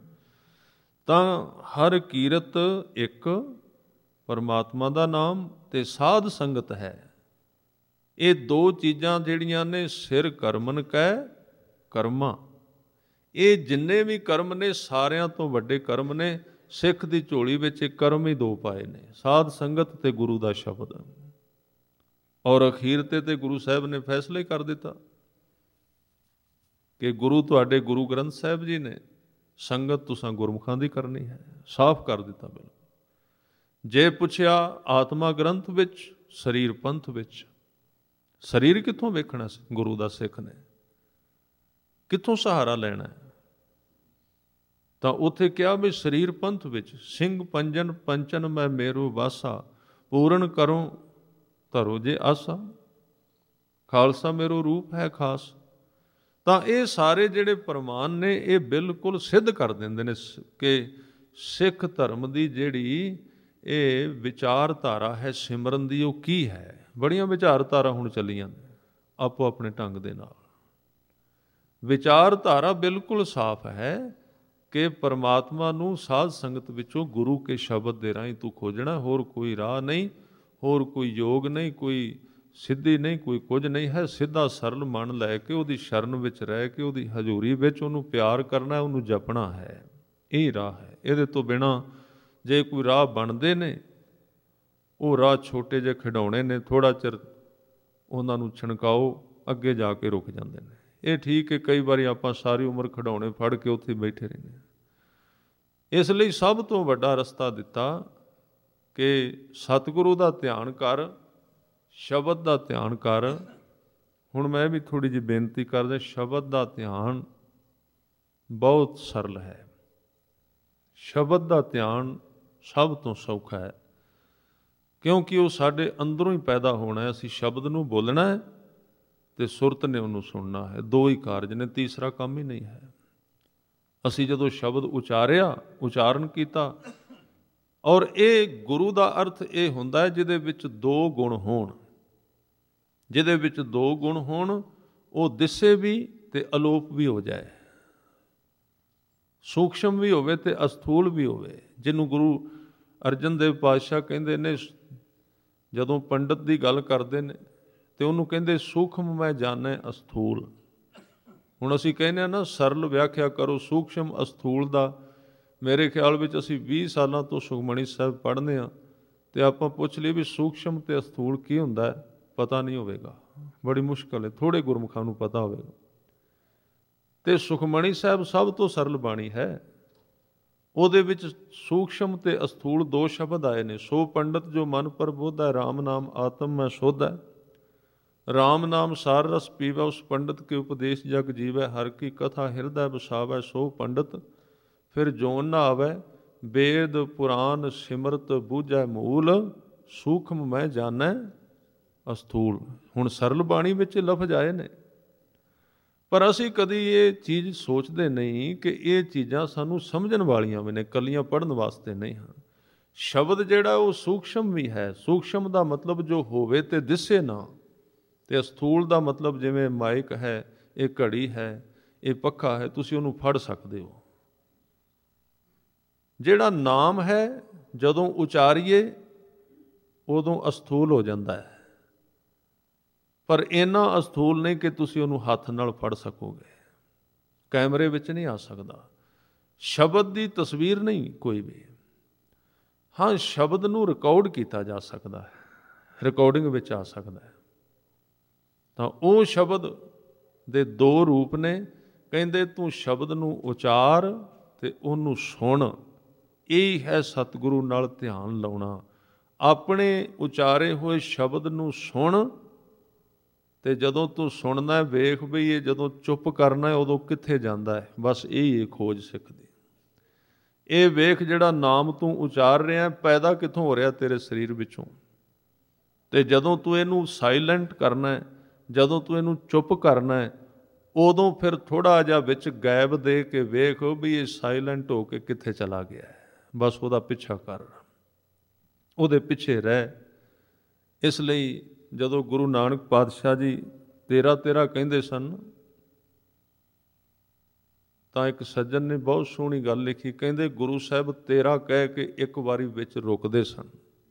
ਤਾਂ ਹਰ ਕੀਰਤ ਇੱਕ ਪਰਮਾਤਮਾ ਦਾ ਨਾਮ ਤੇ ਸਾਧ ਸੰਗਤ ਹੈ। ਇਹ ਦੋ ਚੀਜ਼ਾਂ ਜਿਹੜੀਆਂ ਨੇ, ਸਿਰ ਕਰਮਨ ਕਹਿ ਕਰਮਾ। ਇਹ ਜਿੰਨੇ ਵੀ ਕਰਮ ਨੇ ਸਾਰਿਆਂ ਤੋਂ ਵੱਡੇ ਕਰਮ ਨੇ। ਸਿੱਖ ਦੀ ਝੋਲੀ ਵਿੱਚ ਇੱਕ ਕਰਮ ਹੀ ਦੋ ਪਾਏ ਨੇ, ਸਾਧ ਸੰਗਤ ਤੇ ਗੁਰੂ ਦਾ ਸ਼ਬਦ। ਔਰ ਅਖੀਰ ਤੇ ਗੁਰੂ ਸਾਹਿਬ ਨੇ ਫੈਸਲਾ ਹੀ ਕਰ ਦਿੱਤਾ ਕਿ ਗੁਰੂ ਤੁਹਾਡੇ ਗੁਰੂ ਗ੍ਰੰਥ ਸਾਹਿਬ ਜੀ ਨੇ, ਸੰਗਤ ਤੁਸਾਂ ਗੁਰਮੁਖਾਂ ਦੀ ਕਰਨੀ ਹੈ। ਸਾਫ਼ ਕਰ ਦਿੱਤਾ ਬਿਲਕੁਲ। ਜੇ ਪੁੱਛਿਆ ਆਤਮਾ ਗ੍ਰੰਥ ਵਿੱਚ, ਸਰੀਰ ਪੰਥ ਵਿੱਚ। ਸਰੀਰ ਕਿੱਥੋਂ ਵੇਖਣਾ ਸੀ? ਗੁਰੂ ਦਾ ਸਿੱਖ ਨੇ ਕਿੱਥੋਂ ਸਹਾਰਾ ਲੈਣਾ? ਤਾਂ ਉੱਥੇ ਕਿਹਾ ਵੀ ਸਰੀਰ ਪੰਥ ਵਿੱਚ। ਸਿੰਘ ਪੰਜਨ ਪੰਚਨ ਮੈਂ ਮੇਰੂ ਵਾਸਾ, ਪੂਰਨ ਕਰੋ ਧਰੋ ਜੇ ਆਸਾ, ਖਾਲਸਾ ਮੇਰੋ ਰੂਪ ਹੈ ਖਾਸ। ਤਾਂ ਇਹ ਸਾਰੇ ਜਿਹੜੇ ਪ੍ਰਮਾਣ ਨੇ ਇਹ ਬਿਲਕੁਲ ਸਿੱਧ ਕਰ ਦਿੰਦੇ ਨੇ ਕਿ ਸਿੱਖ ਧਰਮ ਦੀ ਜਿਹੜੀ ਇਹ ਵਿਚਾਰਧਾਰਾ ਹੈ ਸਿਮਰਨ ਦੀ, ਉਹ ਕੀ ਹੈ। ਬੜੀਆਂ ਵਿਚਾਰਧਾਰਾ ਹੁਣ ਚੱਲੀਆਂ ਨੇ ਆਪੋ ਆਪਣੇ ਢੰਗ ਦੇ ਨਾਲ। ਵਿਚਾਰਧਾਰਾ ਬਿਲਕੁਲ ਸਾਫ਼ ਹੈ ਕਿ ਪਰਮਾਤਮਾ ਨੂੰ ਸਾਧ ਸੰਗਤ ਵਿੱਚੋਂ ਗੁਰੂ ਕੇ ਸ਼ਬਦ ਦੇ ਰਾਹੀਂ ਤੂੰ ਖੋਜਣਾ, ਹੋਰ ਕੋਈ ਰਾਹ ਨਹੀਂ, ਹੋਰ ਕੋਈ ਯੋਗ ਨਹੀਂ, ਕੋਈ ਸਿੱਧੀ ਨਹੀਂ, ਕੋਈ ਕੁਝ ਨਹੀਂ ਹੈ। ਸਿੱਧਾ ਸਰਲ ਮਨ ਲੈ ਕੇ ਉਹਦੀ ਸ਼ਰਨ ਵਿੱਚ ਰਹਿ ਕੇ ਉਹਦੀ ਹਜ਼ੂਰੀ ਵਿੱਚ ਉਹਨੂੰ ਪਿਆਰ ਕਰਨਾ, ਉਹਨੂੰ ਜਪਣਾ ਹੈ। ਇਹ ਰਾਹ ਹੈ। ਇਹਦੇ ਤੋਂ ਬਿਨਾਂ ਜੇ ਕੋਈ ਰਾਹ ਬਣਦੇ ਨੇ, ਉਹ ਰਾਹ ਛੋਟੇ ਜਿਹੇ ਖਿਡੌਣੇ ਨੇ, ਥੋੜ੍ਹਾ ਚਿਰ ਉਹਨਾਂ ਨੂੰ ਛਣਕਾਓ, ਅੱਗੇ ਜਾ ਕੇ ਰੁਕ ਜਾਂਦੇ ਨੇ। ਇਹ ਠੀਕ ਹੈ, ਕਈ ਵਾਰੀ ਆਪਾਂ ਸਾਰੀ ਉਮਰ ਖਿਡੌਣੇ ਫੜ ਕੇ ਉੱਥੇ ਬੈਠੇ ਰਹਿੰਦੇ ਹਾਂ। ਇਸ ਲਈ ਸਭ ਤੋਂ ਵੱਡਾ ਰਸਤਾ ਦਿੱਤਾ ਕਿ ਸਤਿਗੁਰੂ ਦਾ ਧਿਆਨ ਕਰ, ਸ਼ਬਦ ਦਾ ਧਿਆਨ ਕਰ। ਹੁਣ ਮੈਂ ਵੀ ਥੋੜ੍ਹੀ ਜਿਹੀ ਬੇਨਤੀ ਕਰਦਾ, ਸ਼ਬਦ ਦਾ ਧਿਆਨ ਬਹੁਤ ਸਰਲ ਹੈ। ਸ਼ਬਦ ਦਾ ਧਿਆਨ ਸਭ ਤੋਂ ਸੌਖਾ ਹੈ, ਕਿਉਂਕਿ ਉਹ ਸਾਡੇ ਅੰਦਰੋਂ ਹੀ ਪੈਦਾ ਹੋਣਾ ਹੈ। ਅਸੀਂ ਸ਼ਬਦ ਨੂੰ ਬੋਲਣਾ ਹੈ ਅਤੇ ਸੁਰਤ ਨੇ ਉਹਨੂੰ ਸੁਣਨਾ ਹੈ। ਦੋ ਹੀ ਕਾਰਜ ਨੇ, ਤੀਸਰਾ ਕੰਮ ਹੀ ਨਹੀਂ ਹੈ। ਅਸੀਂ ਜਦੋਂ ਸ਼ਬਦ ਉਚਾਰਿਆ, ਉਚਾਰਨ ਕੀਤਾ, ਔਰ ਇਹ ਗੁਰੂ ਦਾ ਅਰਥ ਇਹ ਹੁੰਦਾ ਹੈ ਜਿਹਦੇ ਵਿੱਚ ਦੋ ਗੁਣ ਹੋਣ। ਜਿਹਦੇ ਵਿੱਚ ਦੋ ਗੁਣ ਹੋਣ, ਉਹ ਦਿਸੇ ਵੀ ਅਤੇ ਅਲੋਪ ਵੀ ਹੋ ਜਾਏ, ਸੂਖਸ਼ਮ ਵੀ ਹੋਵੇ ਅਤੇ ਅਸਥੂਲ ਵੀ ਹੋਵੇ। ਜਿਹਨੂੰ ਗੁਰੂ ਅਰਜਨ ਦੇਵ ਪਾਤਸ਼ਾਹ ਕਹਿੰਦੇ ਨੇ, ਜਦੋਂ ਪੰਡਤ ਦੀ ਗੱਲ ਕਰਦੇ ਨੇ ਅਤੇ ਉਹਨੂੰ ਕਹਿੰਦੇ ਸੂਖਮ ਮੈਂ ਜਾਣੈ ਅਸਥੂਲ। ਹੁਣ ਅਸੀਂ ਕਹਿੰਦੇ ਹਾਂ ਨਾ ਸਰਲ ਵਿਆਖਿਆ ਕਰੋ ਸੂਖਸ਼ਮ ਅਸਥੂਲ ਦਾ। ਮੇਰੇ ਖਿਆਲ ਵਿੱਚ ਅਸੀਂ 20 ਸਾਲਾਂ ਤੋਂ ਸੁਖਮਣੀ ਸਾਹਿਬ ਪੜ੍ਹਦੇ ਹਾਂ ਅਤੇ ਆਪਾਂ ਪੁੱਛ ਲਈਏ ਵੀ ਸੂਖਸ਼ਮ ਅਤੇ ਅਸਥੂਲ ਕੀ ਹੁੰਦਾ ਹੈ, ਪਤਾ ਨਹੀਂ ਹੋਵੇਗਾ। ਬੜੀ ਮੁਸ਼ਕਲ ਹੈ, ਥੋੜ੍ਹੇ ਗੁਰਮੁਖਾਂ ਨੂੰ ਪਤਾ ਹੋਵੇਗਾ। ਅਤੇ ਸੁਖਮਣੀ ਸਾਹਿਬ ਸਭ ਤੋਂ ਸਰਲ ਬਾਣੀ ਹੈ। ਉਹਦੇ ਵਿੱਚ ਸੂਖਸ਼ਮ ਅਤੇ ਅਸਥੂਲ ਦੋ ਸ਼ਬਦ ਆਏ ਨੇ। ਸੋ ਪੰਡਤ ਜੋ ਮਨ ਪ੍ਰਬੋਧੈ, ਰਾਮ ਨਾਮ ਆਤਮ ਮੈਂ ਸੋਧੈ। ਰਾਮ ਨਾਮ ਸਾਰ ਰਸ ਪੀਵੈ, ਉਸ ਪੰਡਤ ਕੇ ਉਪਦੇਸ਼ ਜਗ ਜੀਵੈ। ਹਰ ਕੀ ਕਥਾ ਹਿਰਦੈ ਵਸਾਵੈ, ਸੋ ਪੰਡਤ ਫਿਰ ਜੋਨ ਨਾ ਆਵੈ। ਵੇਦ ਪੁਰਾਨ ਸਿਮਰਤ ਬੂਝੈ ਮੂਲ, ਸੂਖਮ ਮੈਂ ਜਾਣੈ ਅਸਥੂਲ। ਹੁਣ ਸਰਲ ਬਾਣੀ ਵਿੱਚ ਲਫ਼ਜ਼ ਆਏ ਨੇ, ਪਰ ਅਸੀਂ ਕਦੀ ਇਹ ਚੀਜ਼ ਸੋਚਦੇ ਨਹੀਂ ਕਿ ਇਹ ਚੀਜ਼ਾਂ ਸਾਨੂੰ ਸਮਝਣ ਵਾਲੀਆਂ ਵੀ ਨੇ, ਇਕੱਲੀਆਂ ਪੜ੍ਹਨ ਵਾਸਤੇ ਨਹੀਂ ਹਨ। ਸ਼ਬਦ ਜਿਹੜਾ ਉਹ ਸੂਖਸ਼ਮ ਵੀ ਹੈ। ਸੂਖਸ਼ਮ ਦਾ ਮਤਲਬ ਜੋ ਹੋਵੇ ਤੇ ਦਿਸੇ ਨਾ, ਅਤੇ ਅਸਥੂਲ ਦਾ ਮਤਲਬ ਜਿਵੇਂ ਮਾਈਕ ਹੈ, ਇਹ ਘੜੀ ਹੈ, ਇਹ ਪੱਖਾ ਹੈ, ਤੁਸੀਂ ਉਹਨੂੰ ਫੜ ਸਕਦੇ ਹੋ। ਜਿਹੜਾ ਨਾਮ ਹੈ ਜਦੋਂ ਉਚਾਰੀਏ ਉਦੋਂ ਅਸਥੂਲ ਹੋ ਜਾਂਦਾ ਹੈ, ਪਰ ਇੰਨਾ ਅਸਥੂਲ ਨਹੀਂ ਕਿ ਤੁਸੀਂ ਉਹਨੂੰ ਹੱਥ ਨਾਲ ਫੜ ਸਕੋਗੇ, ਕੈਮਰੇ ਵਿੱਚ ਨਹੀਂ ਆ ਸਕਦਾ। ਸ਼ਬਦ ਦੀ ਤਸਵੀਰ ਨਹੀਂ ਕੋਈ ਵੀ। ਹਾਂ, ਸ਼ਬਦ ਨੂੰ ਰਿਕਾਰਡ ਕੀਤਾ ਜਾ ਸਕਦਾ ਹੈ, ਰਿਕਾਰਡਿੰਗ ਵਿੱਚ ਆ ਸਕਦਾ ਹੈ। ਤਾਂ ਉਹ ਸ਼ਬਦ ਦੇ ਦੋ ਰੂਪ ਨੇ। ਕਹਿੰਦੇ ਤੂੰ ਸ਼ਬਦ ਨੂੰ ਉਚਾਰ ਅਤੇ ਉਹਨੂੰ ਸੁਣ। ਇਹ ਹੈ ਸਤਿਗੁਰੂ ਨਾਲ ਧਿਆਨ ਲਾਉਣਾ। ਆਪਣੇ ਉਚਾਰੇ ਹੋਏ ਸ਼ਬਦ ਨੂੰ ਸੁਣ, ਅਤੇ ਜਦੋਂ ਤੂੰ ਸੁਣਨਾ ਵੇਖ ਵੀ ਇਹ ਜਦੋਂ ਚੁੱਪ ਕਰਨਾ ਉਦੋਂ ਕਿੱਥੇ ਜਾਂਦਾ ਹੈ। ਬਸ ਇਹ ਖੋਜ ਸਿੱਖ ਦੀ। ਇਹ ਵੇਖ ਜਿਹੜਾ ਨਾਮ ਤੂੰ ਉਚਾਰ ਰਿਹਾ ਪੈਦਾ ਕਿੱਥੋਂ ਹੋ ਰਿਹਾ, ਤੇਰੇ ਸਰੀਰ ਵਿੱਚੋਂ। ਅਤੇ ਜਦੋਂ ਤੂੰ ਇਹਨੂੰ ਸਾਈਲੈਂਟ ਕਰਨਾ, ਜਦੋਂ ਤੂੰ ਇਹਨੂੰ ਚੁੱਪ ਕਰਨਾ, ਉਦੋਂ ਫਿਰ ਥੋੜ੍ਹਾ ਜਿਹਾ ਵਿੱਚ ਗੈਪ ਦੇ ਕੇ ਵੇਖ ਵੀ ਇਹ ਸਾਈਲੈਂਟ ਹੋ ਕੇ ਕਿੱਥੇ ਚਲਾ ਗਿਆ। ਬਸ ਉਹਦਾ ਪਿੱਛਾ ਕਰ, ਉਹਦੇ ਪਿੱਛੇ ਰਹਿ। ਇਸ ਲਈ ਜਦੋਂ ਗੁਰੂ ਨਾਨਕ ਪਾਤਸ਼ਾਹ ਜੀ ਤੇਰਾ ਤੇਰਾ ਕਹਿੰਦੇ ਸਨ, ਤਾਂ ਇੱਕ ਸੱਜਣ ਨੇ ਬਹੁਤ ਸੋਹਣੀ ਗੱਲ ਲਿਖੀ। ਕਹਿੰਦੇ ਗੁਰੂ ਸਾਹਿਬ ਤੇਰਾ ਕਹਿ ਕੇ ਇੱਕ ਵਾਰੀ ਵਿੱਚ ਰੁਕਦੇ ਸਨ।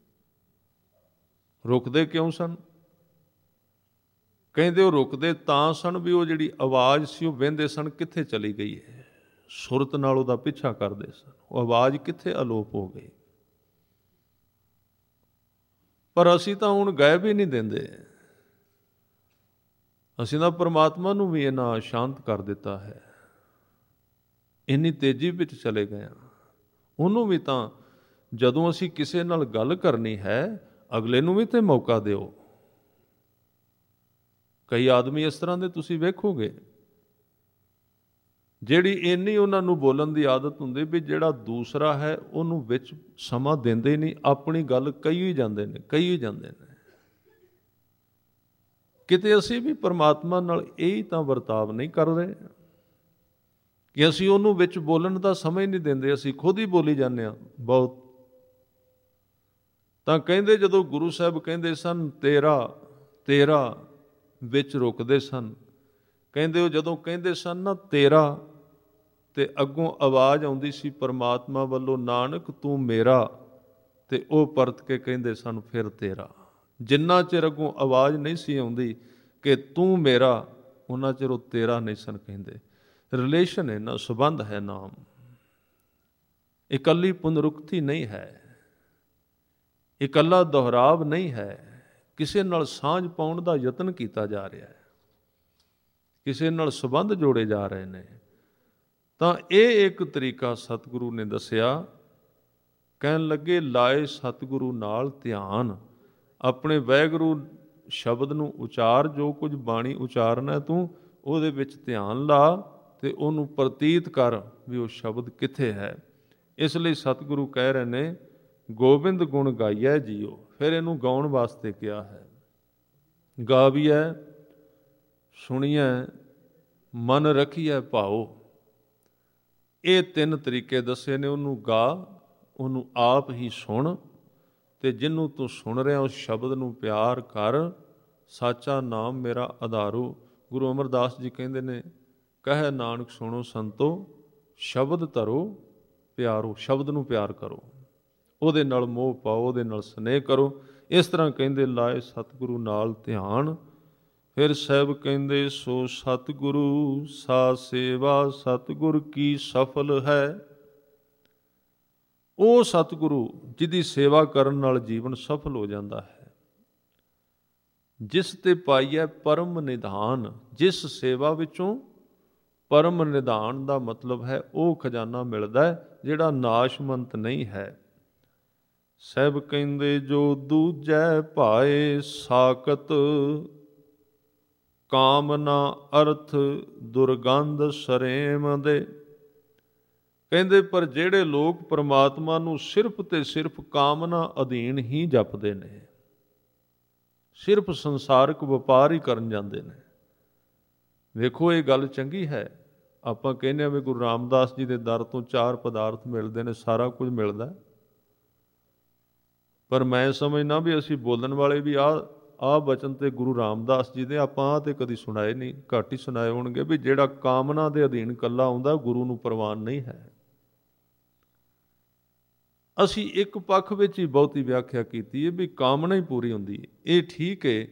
ਰੁਕਦੇ ਕਿਉਂ ਸਨ? ਕਹਿੰਦੇ ਉਹ ਰੁਕਦੇ ਤਾਂ ਸਨ ਵੀ ਉਹ ਜਿਹੜੀ ਆਵਾਜ਼ ਸੀ ਉਹ ਵਹਿੰਦੇ ਸਨ ਕਿੱਥੇ ਚਲੀ ਗਈ ਹੈ। ਸੁਰਤ ਨਾਲ ਉਹਦਾ ਪਿੱਛਾ ਕਰਦੇ ਸਨ, ਉਹ ਆਵਾਜ਼ ਕਿੱਥੇ ਅਲੋਪ ਹੋ ਗਈ। ਪਰ ਅਸੀਂ ਤਾਂ ਹੁਣ ਗਾਇਬ ਹੀ ਨਹੀਂ ਦਿੰਦੇ। ਅਸੀਂ ਤਾਂ ਪਰਮਾਤਮਾ ਨੂੰ ਵੀ ਇੰਨਾ ਸ਼ਾਂਤ ਕਰ ਦਿੱਤਾ ਹੈ, ਇੰਨੀ ਤੇਜ਼ੀ ਵਿੱਚ ਚਲੇ ਗਏ ਹਾਂ। ਉਹਨੂੰ ਵੀ ਤਾਂ ਜਦੋਂ ਅਸੀਂ ਕਿਸੇ ਨਾਲ ਗੱਲ ਕਰਨੀ ਹੈ ਅਗਲੇ ਨੂੰ ਵੀ ਤਾਂ ਮੌਕਾ ਦਿਓ। ਕਈ ਆਦਮੀ ਇਸ ਤਰ੍ਹਾਂ ਦੇ ਤੁਸੀਂ ਵੇਖੋਗੇ ਜਿਹੜੀ ਇੰਨੀ ਉਹਨਾਂ ਨੂੰ ਬੋਲਣ ਦੀ ਆਦਤ ਹੁੰਦੀ ਵੀ ਜਿਹੜਾ ਦੂਸਰਾ ਹੈ ਉਹਨੂੰ ਵਿੱਚ ਸਮਾਂ ਦਿੰਦੇ ਹੀ ਨਹੀਂ, ਆਪਣੀ ਗੱਲ ਕਹੀ ਹੀ ਜਾਂਦੇ ਨੇ, ਕਹੀ ਹੀ ਜਾਂਦੇ ਨੇ। ਕਿਤੇ ਅਸੀਂ ਵੀ ਪਰਮਾਤਮਾ ਨਾਲ ਇਹੀ ਤਾਂ ਵਰਤਾਵ ਨਹੀਂ ਕਰ ਰਹੇ ਕਿ ਅਸੀਂ ਉਹਨੂੰ ਵਿੱਚ ਬੋਲਣ ਦਾ ਸਮਾਂ ਹੀ ਨਹੀਂ ਦਿੰਦੇ, ਅਸੀਂ ਖੁਦ ਹੀ ਬੋਲੀ ਜਾਂਦੇ ਹਾਂ ਬਹੁਤ। ਤਾਂ ਕਹਿੰਦੇ ਜਦੋਂ ਗੁਰੂ ਸਾਹਿਬ ਕਹਿੰਦੇ ਸਨ ਤੇਰਾ ਤੇਰਾ ਵਿੱਚ ਰੁਕਦੇ ਸਨ, ਕਹਿੰਦੇ ਉਹ ਜਦੋਂ ਕਹਿੰਦੇ ਸਨ ਨਾ ਤੇਰਾ, ਤੇ ਅੱਗੋਂ ਆਵਾਜ਼ ਆਉਂਦੀ ਸੀ ਪਰਮਾਤਮਾ ਵੱਲੋਂ, ਨਾਨਕ ਤੂੰ ਮੇਰਾ, ਤੇ ਉਹ ਪਰਤ ਕੇ ਕਹਿੰਦੇ ਸਨ ਫਿਰ ਤੇਰਾ। ਜਿੰਨਾ ਚਿਰ ਅੱਗੋਂ ਆਵਾਜ਼ ਨਹੀਂ ਸੀ ਆਉਂਦੀ ਕਿ ਤੂੰ ਮੇਰਾ, ਉਹਨਾਂ ਚਿਰ ਉਹ ਤੇਰਾ ਨਹੀਂ ਸਨ ਕਹਿੰਦੇ। ਰਿਲੇਸ਼ਨ ਹੈ ਨਾ, ਸੰਬੰਧ ਹੈ ਨਾਮ, ਇਕੱਲੀ ਪੁਨਰੁਕਤੀ ਨਹੀਂ ਹੈ, ਇਕੱਲਾ ਦੁਹਰਾਵ ਨਹੀਂ ਹੈ, ਕਿਸੇ ਨਾਲ ਸਾਂਝ ਪਾਉਣ ਦਾ ਯਤਨ ਕੀਤਾ ਜਾ ਰਿਹਾ ਹੈ, ਕਿਸੇ ਨਾਲ ਸੰਬੰਧ ਜੋੜੇ ਜਾ ਰਹੇ ਨੇ। ਤਾਂ ਇਹ ਇੱਕ ਤਰੀਕਾ ਸਤਿਗੁਰੂ ਨੇ ਦੱਸਿਆ। ਕਹਿਣ ਲੱਗੇ ਲਾਏ ਸਤਿਗੁਰੂ ਨਾਲ ਧਿਆਨ, ਆਪਣੇ ਵਾਹਿਗੁਰੂ ਸ਼ਬਦ ਨੂੰ ਉਚਾਰ, ਜੋ ਕੁਝ ਬਾਣੀ ਉਚਾਰਨਾ ਤੂੰ ਉਹਦੇ ਵਿੱਚ ਧਿਆਨ ਲਾ ਤੇ ਉਹਨੂੰ ਪ੍ਰਤੀਤ ਕਰ ਵੀ ਉਹ ਸ਼ਬਦ ਕਿੱਥੇ ਹੈ। ਇਸ ਲਈ ਸਤਿਗੁਰੂ ਕਹਿ ਰਹੇ ਨੇ ਗੋਬਿੰਦ ਗੁਣ ਗਾਈਐ ਜੀਓ। ਫਿਰ ਇਹਨੂੰ ਗਾਉਣ ਵਾਸਤੇ ਕਿਹਾ ਹੈ, ਗਾਵੀਐ ਸੁਣੀਐ ਮਨ ਰੱਖੀਐ ਭਾਓ। ਇਹ ਤਿੰਨ ਤਰੀਕੇ ਦੱਸੇ ਨੇ। ਉਹਨੂੰ ਗਾ, ਉਹਨੂੰ ਆਪ ਹੀ ਸੁਣ, ਤੇ ਜਿਹਨੂੰ ਤੂੰ ਸੁਣ ਰਿਹਾ ਉਸ ਸ਼ਬਦ ਨੂੰ ਪਿਆਰ ਕਰ। ਸਾਚਾ ਨਾਮ ਮੇਰਾ ਆਧਾਰੂ। ਗੁਰੂ ਅਮਰਦਾਸ ਜੀ ਕਹਿੰਦੇ ਨੇ ਕਹਿ ਨਾਨਕ ਸੁਣੋ ਸੰਤੋ, ਸ਼ਬਦ ਧਰੋ ਪਿਆਰੋ। ਸ਼ਬਦ ਨੂੰ ਪਿਆਰ ਕਰੋ, ਉਹਦੇ ਨਾਲ ਮੋਹ ਪਾਓ, ਉਹਦੇ ਨਾਲ ਸਨੇਹ ਕਰੋ। ਇਸ ਤਰ੍ਹਾਂ ਕਹਿੰਦੇ ਲਾਏ ਸਤਿਗੁਰੂ ਨਾਲ ਧਿਆਨ। ਫਿਰ ਸਾਹਿਬ ਕਹਿੰਦੇ ਸੋ ਸਤਿਗੁਰੂ ਸਾ ਸੇਵਾ ਸਤਿਗੁਰ ਕੀ ਸਫਲ ਹੈ। ਉਹ ਸਤਿਗੁਰੂ ਜਿਹਦੀ ਸੇਵਾ ਕਰਨ ਨਾਲ ਜੀਵਨ ਸਫਲ ਹੋ ਜਾਂਦਾ ਹੈ। ਜਿਸ ਤੇ ਪਾਈਐ ਪਰਮ ਨਿਧਾਨ, ਜਿਸ ਸੇਵਾ ਵਿੱਚੋਂ ਪਰਮ ਨਿਧਾਨ ਦਾ ਮਤਲਬ ਹੈ ਉਹ ਖਜ਼ਾਨਾ ਮਿਲਦਾ ਹੈ ਜਿਹੜਾ ਨਾਸ਼ਵੰਤ ਨਹੀਂ ਹੈ। ਸਾਹਿਬ ਕਹਿੰਦੇ ਜੋ ਦੂਜੈ ਭਾਏ ਸਾਕਤ, ਕਾਮਨਾ ਅਰਥ ਦੁਰਗੰਧ ਸਰੇਮ ਦੇ। ਕਹਿੰਦੇ ਪਰ ਜਿਹੜੇ ਲੋਕ ਪਰਮਾਤਮਾ ਨੂੰ ਸਿਰਫ ਤੇ ਸਿਰਫ ਕਾਮਨਾ ਅਧੀਨ ਹੀ ਜਪਦੇ ਨੇ, ਸਿਰਫ ਸੰਸਾਰਕ ਵਪਾਰ ਹੀ ਕਰਨ ਜਾਂਦੇ ਨੇ। ਵੇਖੋ ਇਹ ਗੱਲ ਚੰਗੀ ਹੈ। ਆਪਾਂ ਕਹਿੰਦੇ ਹਾਂ ਵੀ ਗੁਰੂ ਰਾਮਦਾਸ ਜੀ ਦੇ ਦਰ ਤੋਂ 4 ਪਦਾਰਥ ਮਿਲਦੇ ਨੇ, ਸਾਰਾ ਕੁਝ ਮਿਲਦਾ, ਪਰ ਮੈਂ ਸਮਝਦਾ ਵੀ ਅਸੀਂ ਬੋਲਣ ਵਾਲੇ ਵੀ ਆਹ ਬਚਨ ਤੇ ਗੁਰੂ ਰਾਮਦਾਸ ਜੀ ਦੇ ਆਪਾਂ ਤੇ ਕਦੀ ਸੁਣਾਏ ਨਹੀਂ, ਘੱਟ ਹੀ ਸੁਣਾਏ ਹੋਣਗੇ, ਵੀ ਜਿਹੜਾ ਕਾਮਨਾ ਦੇ ਅਧੀਨ ਇਕੱਲਾ ਆਉਂਦਾ ਗੁਰੂ ਨੂੰ ਪ੍ਰਵਾਨ ਨਹੀਂ ਹੈ। ਅਸੀਂ ਇੱਕ ਪੱਖ ਵਿੱਚ ਹੀ ਬਹੁਤੀ ਵਿਆਖਿਆ ਕੀਤੀ ਹੈ ਵੀ ਕਾਮਨਾ ਹੀ ਪੂਰੀ ਹੁੰਦੀ ਹੈ। ਇਹ ਠੀਕ ਹੈ,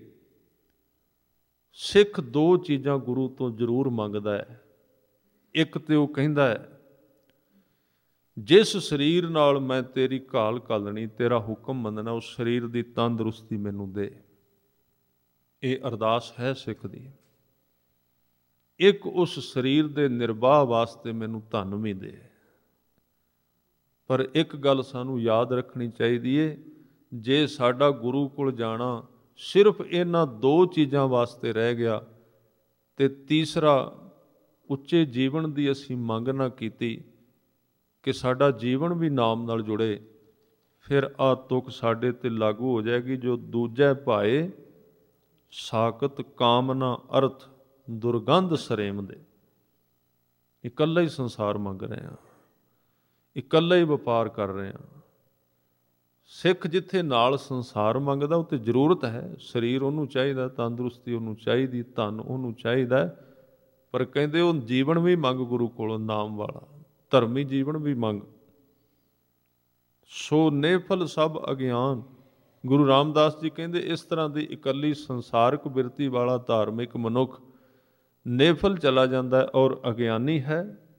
ਸਿੱਖ 2 ਚੀਜ਼ਾਂ ਗੁਰੂ ਤੋਂ ਜ਼ਰੂਰ ਮੰਗਦਾ ਹੈ। ਇੱਕ ਤੇ ਉਹ ਕਹਿੰਦਾ ਹੈ ਜਿਸ ਸਰੀਰ ਨਾਲ ਮੈਂ ਤੇਰੀ ਘਾਲ ਘਾਲਣੀ, ਤੇਰਾ ਹੁਕਮ ਮੰਨਣਾ, ਉਸ ਸਰੀਰ ਦੀ ਤੰਦਰੁਸਤੀ ਮੈਨੂੰ ਦੇ। ਇਹ ਅਰਦਾਸ ਹੈ ਸਿੱਖ ਦੀ। ਇੱਕ ਉਸ ਸਰੀਰ ਦੇ ਨਿਰਵਾਹ ਵਾਸਤੇ ਮੈਨੂੰ ਧਨ ਵੀ ਦੇ। ਪਰ ਇੱਕ ਗੱਲ ਸਾਨੂੰ ਯਾਦ ਰੱਖਣੀ ਚਾਹੀਦੀ ਹੈ, ਜੇ ਸਾਡਾ ਗੁਰੂ ਕੋਲ ਜਾਣਾ ਸਿਰਫ ਇਹਨਾਂ 2 ਚੀਜ਼ਾਂ ਵਾਸਤੇ ਰਹਿ ਗਿਆ ਤੇ ਤੀਸਰਾ ਉੱਚੇ ਜੀਵਨ ਦੀ ਅਸੀਂ ਮੰਗ ਨਾ ਕੀਤੀ ਕਿ ਸਾਡਾ ਜੀਵਨ ਵੀ ਨਾਮ ਨਾਲ ਜੁੜੇ, ਫਿਰ ਆਹ ਤੁਕ ਸਾਡੇ ਤੇ ਲਾਗੂ ਹੋ ਜਾਏਗੀ ਜੋ ਦੂਜੈ ਭਾਏ ਸਾਕਤ ਕਾਮਨਾ ਅਰਥ ਦੁਰਗੰਧ ਸਰੇਮ ਦੇ। ਇਕੱਲਾ ਹੀ ਸੰਸਾਰ ਮੰਗ ਰਹੇ ਹਾਂ, ਇਕੱਲਾ ਹੀ ਵਪਾਰ ਕਰ ਰਹੇ ਹਾਂ। ਸਿੱਖ ਜਿੱਥੇ ਨਾਲ ਸੰਸਾਰ ਮੰਗਦਾ ਉੱਥੇ ਜ਼ਰੂਰਤ ਹੈ, ਸਰੀਰ ਉਹਨੂੰ ਚਾਹੀਦਾ, ਤੰਦਰੁਸਤੀ ਉਹਨੂੰ ਚਾਹੀਦੀ, ਧਨ ਉਹਨੂੰ ਚਾਹੀਦਾ, ਪਰ ਕਹਿੰਦੇ ਉਹ ਜੀਵਨ ਵੀ ਮੰਗ ਗੁਰੂ ਕੋਲੋਂ ਨਾਮ ਵਾਲਾ, ਧਰਮੀ ਜੀਵਨ ਵੀ ਮੰਗ। ਸੋ ਨੇਫਲ ਸਭ ਅਗਿਆਨ। ਗੁਰੂ ਰਾਮਦਾਸ ਜੀ ਕਹਿੰਦੇ ਇਸ ਤਰ੍ਹਾਂ ਦੀ ਇਕੱਲੀ ਸੰਸਾਰਕ ਬਿਰਤੀ ਵਾਲਾ ਧਾਰਮਿਕ ਮਨੁੱਖ ਨੇਫਲ ਚਲਾ ਜਾਂਦਾ ਹੈ ਔਰ ਅਗਿਆਨੀ ਹੈ।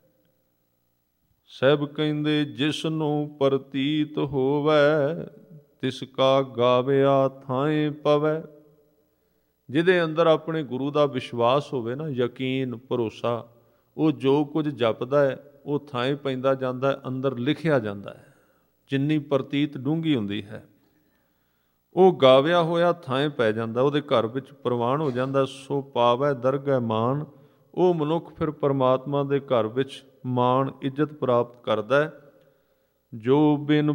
ਸਾਹਿਬ ਕਹਿੰਦੇ ਜਿਸ ਨੂੰ ਪ੍ਰਤੀਤ ਹੋਵੈ ਤਿਸ ਕਾ ਗਾਵਿਆ ਥਾਂਏ ਪਵੈ। ਜਿਹਦੇ ਅੰਦਰ ਆਪਣੇ ਗੁਰੂ ਦਾ ਵਿਸ਼ਵਾਸ ਹੋਵੇ ਨਾ, ਯਕੀਨ ਭਰੋਸਾ, ਉਹ ਜੋ ਕੁਝ ਜਪਦਾ ਹੈ ਉਹ ਥਾਂਏ ਪੈਂਦਾ ਜਾਂਦਾ ਹੈ, ਅੰਦਰ ਲਿਖਿਆ ਜਾਂਦਾ ਹੈ। ਜਿੰਨੀ ਪ੍ਰਤੀਤ ਡੂੰਘੀ ਹੁੰਦੀ ਹੈ ਉਹ ਗਾਵਿਆ ਹੋਇਆ ਥਾਂਏ ਪੈ ਜਾਂਦਾ, ਉਹਦੇ ਘਰ ਵਿੱਚ ਪ੍ਰਵਾਨ ਹੋ ਜਾਂਦਾ। ਸੋ ਪਾਵੈ ਦਰਗਹਿ ਮਾਨ। ਉਹ ਮਨੁੱਖ ਫਿਰ ਪਰਮਾਤਮਾ ਦੇ ਘਰ ਵਿੱਚ ਮਾਣ ਇੱਜ਼ਤ ਪ੍ਰਾਪਤ ਕਰਦਾ ਹੈ। ਜੋ ਬਿਨ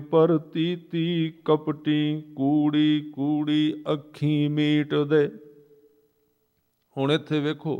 ਪ੍ਰਤੀਤੀ ਕਪਟੀ ਕੂੜੀ ਕੂੜੀ ਅੱਖੀਂ ਮੀਟ ਦੇ। ਹੁਣ ਇੱਥੇ ਵੇਖੋ,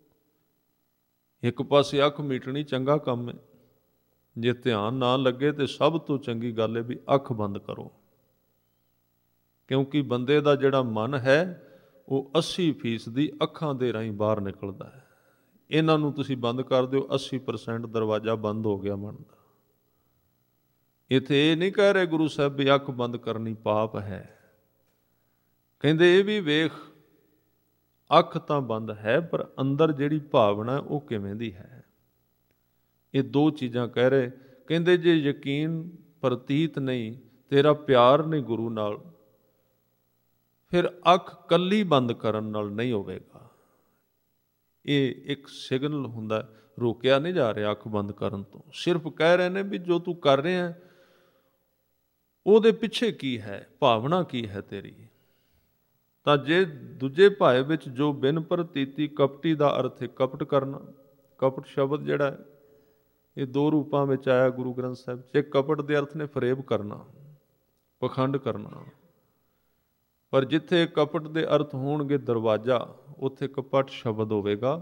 ਇੱਕ ਪਾਸੇ ਅੱਖ ਮੀਟਣੀ ਚੰਗਾ ਕੰਮ ਹੈ, ਜੇ ਧਿਆਨ ਨਾ ਲੱਗੇ ਤੇ ਸਭ ਤੋਂ ਚੰਗੀ ਗੱਲ ਹੈ ਵੀ ਅੱਖ ਬੰਦ ਕਰੋ, ਕਿਉਂਕਿ ਬੰਦੇ ਦਾ ਜਿਹੜਾ ਮਨ ਹੈ ਉਹ 80% ਅੱਖਾਂ ਦੇ ਰਾਹੀਂ ਬਾਹਰ ਨਿਕਲਦਾ ਹੈ। ਇਹਨਾਂ ਨੂੰ ਤੁਸੀਂ ਬੰਦ ਕਰ ਦਿਓ, 80% ਦਰਵਾਜ਼ਾ ਬੰਦ ਹੋ ਗਿਆ ਮਨ ਦਾ। ਇੱਥੇ ਇਹ ਨਹੀਂ ਕਹਿ ਰਹੇ ਗੁਰੂ ਸਾਹਿਬ ਵੀ ਅੱਖ ਬੰਦ ਕਰਨੀ ਪਾਪ ਹੈ, ਕਹਿੰਦੇ ਇਹ ਵੀ ਵੇਖ, ਅੱਖ ਤਾਂ ਬੰਦ ਹੈ ਪਰ ਅੰਦਰ ਜਿਹੜੀ ਭਾਵਨਾ ਉਹ ਕਿਵੇਂ ਦੀ ਹੈ। ਇਹ ਦੋ ਚੀਜ਼ਾਂ ਕਹਿ ਰਹੇ। ਕਹਿੰਦੇ ਜੇ ਯਕੀਨ ਪ੍ਰਤੀਤ ਨਹੀਂ, ਤੇਰਾ ਪਿਆਰ ਨਹੀਂ ਗੁਰੂ ਨਾਲ, ਫਿਰ ਅੱਖ ਕੱਲੀ ਬੰਦ ਕਰਨ ਨਾਲ ਨਹੀਂ ਹੋਵੇਗਾ। ਇਹ ਇੱਕ ਸਿਗਨਲ ਹੁੰਦਾ, ਰੋਕਿਆ ਨਹੀਂ ਜਾ ਰਿਹਾ ਅੱਖ ਬੰਦ ਕਰਨ ਤੋਂ, ਸਿਰਫ ਕਹਿ ਰਹੇ ਨੇ ਵੀ ਜੋ ਤੂੰ ਕਰ ਰਿਹਾ ਉਹਦੇ ਪਿੱਛੇ ਕੀ ਹੈ, ਭਾਵਨਾ ਕੀ ਹੈ ਤੇਰੀ। ਤਾਂ ਜੇ ਦੂਜੇ ਭਾਏ ਵਿੱਚ ਜੋ ਬਿਨ ਪ੍ਰਤੀਤੀ, ਕਪਟੀ ਦਾ ਅਰਥ ਹੈ ਕਪਟ ਕਰਨਾ। ਕਪਟ ਸ਼ਬਦ ਜਿਹੜਾ ਇਹ ਦੋ ਰੂਪਾਂ ਵਿੱਚ ਆਇਆ ਗੁਰੂ ਗ੍ਰੰਥ ਸਾਹਿਬ 'ਚ। ਕਪਟ ਦੇ ਅਰਥ ਨੇ ਫਰੇਬ ਕਰਨਾ, ਪਖੰਡ ਕਰਨਾ। ਪਰ ਜਿੱਥੇ ਕਪਟ ਦੇ ਅਰਥ ਹੋਣਗੇ ਦਰਵਾਜ਼ਾ, ਉੱਥੇ ਕਪਟ ਸ਼ਬਦ ਹੋਵੇਗਾ,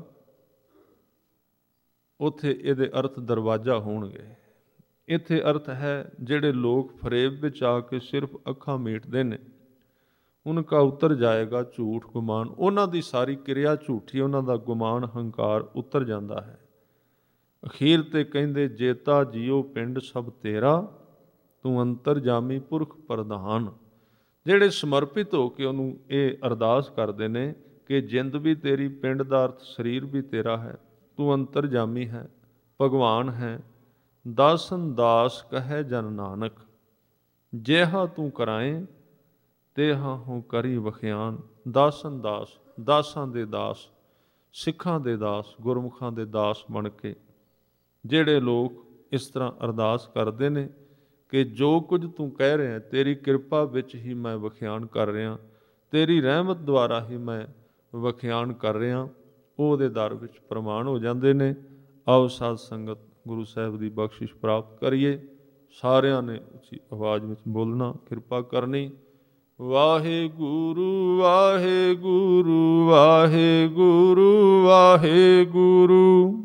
ਉੱਥੇ ਇਹਦੇ ਅਰਥ ਦਰਵਾਜ਼ਾ ਹੋਣਗੇ। ਇੱਥੇ ਅਰਥ ਹੈ ਜਿਹੜੇ ਲੋਕ ਫਰੇਬ ਵਿੱਚ ਆ ਕੇ ਸਿਰਫ ਅੱਖਾਂ ਮੀਟਦੇ ਨੇ, ਉਨਕਾ ਉਤਰ ਜਾਏਗਾ ਝੂਠ ਗੁਮਾਨ। ਉਹਨਾਂ ਦੀ ਸਾਰੀ ਕਿਰਿਆ ਝੂਠੀ, ਉਹਨਾਂ ਦਾ ਗੁਮਾਨ ਹੰਕਾਰ ਉਤਰ ਜਾਂਦਾ ਹੈ। ਅਖੀਰ ਤੇ ਕਹਿੰਦੇ ਜੇਤਾ ਜੀਓ ਪਿੰਡ ਸਭ ਤੇਰਾ, ਤੂੰ ਅੰਤਰਜਾਮੀ ਪੁਰਖ ਪ੍ਰਧਾਨ। ਜਿਹੜੇ ਸਮਰਪਿਤ ਹੋ ਕੇ ਉਹਨੂੰ ਇਹ ਅਰਦਾਸ ਕਰਦੇ ਨੇ ਕਿ ਜਿੰਦ ਵੀ ਤੇਰੀ, ਪਿੰਡ ਦਾ ਅਰਥ ਸਰੀਰ ਵੀ ਤੇਰਾ ਹੈ, ਤੂੰ ਅੰਤਰਜਾਮੀ ਹੈ, ਭਗਵਾਨ ਹੈ। ਦਾਸਨ ਦਾਸ ਕਹੈ ਜਨ ਨਾਨਕ, ਜਿਹਾ ਤੂੰ ਕਰਾਏ ਤੇਹਾ ਹੂੰ ਕਰੀ ਵਖਿਆਨ। ਦਾਸਨ ਦਾਸ, ਦਾਸਾਂ ਦੇ ਦਾਸ, ਸਿੱਖਾਂ ਦੇ ਦਾਸ, ਗੁਰਮੁਖਾਂ ਦੇ ਦਾਸ ਬਣ ਕੇ ਜਿਹੜੇ ਲੋਕ ਇਸ ਤਰ੍ਹਾਂ ਅਰਦਾਸ ਕਰਦੇ ਨੇ ਕਿ ਜੋ ਕੁਝ ਤੂੰ ਕਹਿ ਰਿਹਾ, ਤੇਰੀ ਕਿਰਪਾ ਵਿੱਚ ਹੀ ਮੈਂ ਵਖਿਆਨ ਕਰ ਰਿਹਾ, ਤੇਰੀ ਰਹਿਮਤ ਦੁਆਰਾ ਹੀ ਮੈਂ ਵਖਿਆਨ ਕਰ ਰਿਹਾ, ਉਹਦੇ ਦਰ ਵਿੱਚ ਪ੍ਰਮਾਣ ਹੋ ਜਾਂਦੇ ਨੇ। ਆਓ ਸਾਧ ਸੰਗਤ ਗੁਰੂ ਸਾਹਿਬ ਦੀ ਬਖਸ਼ਿਸ਼ ਪ੍ਰਾਪਤ ਕਰੀਏ। ਸਾਰਿਆਂ ਨੇ ਉੱਚੀ ਆਵਾਜ਼ ਵਿੱਚ ਬੋਲਣਾ, ਕਿਰਪਾ ਕਰਨੀ। ਵਾਹਿਗੁਰੂ ਵਾਹਿਗੁਰੂ ਵਾਹਿਗੁਰੂ ਵਾਹਿਗੁਰੂ।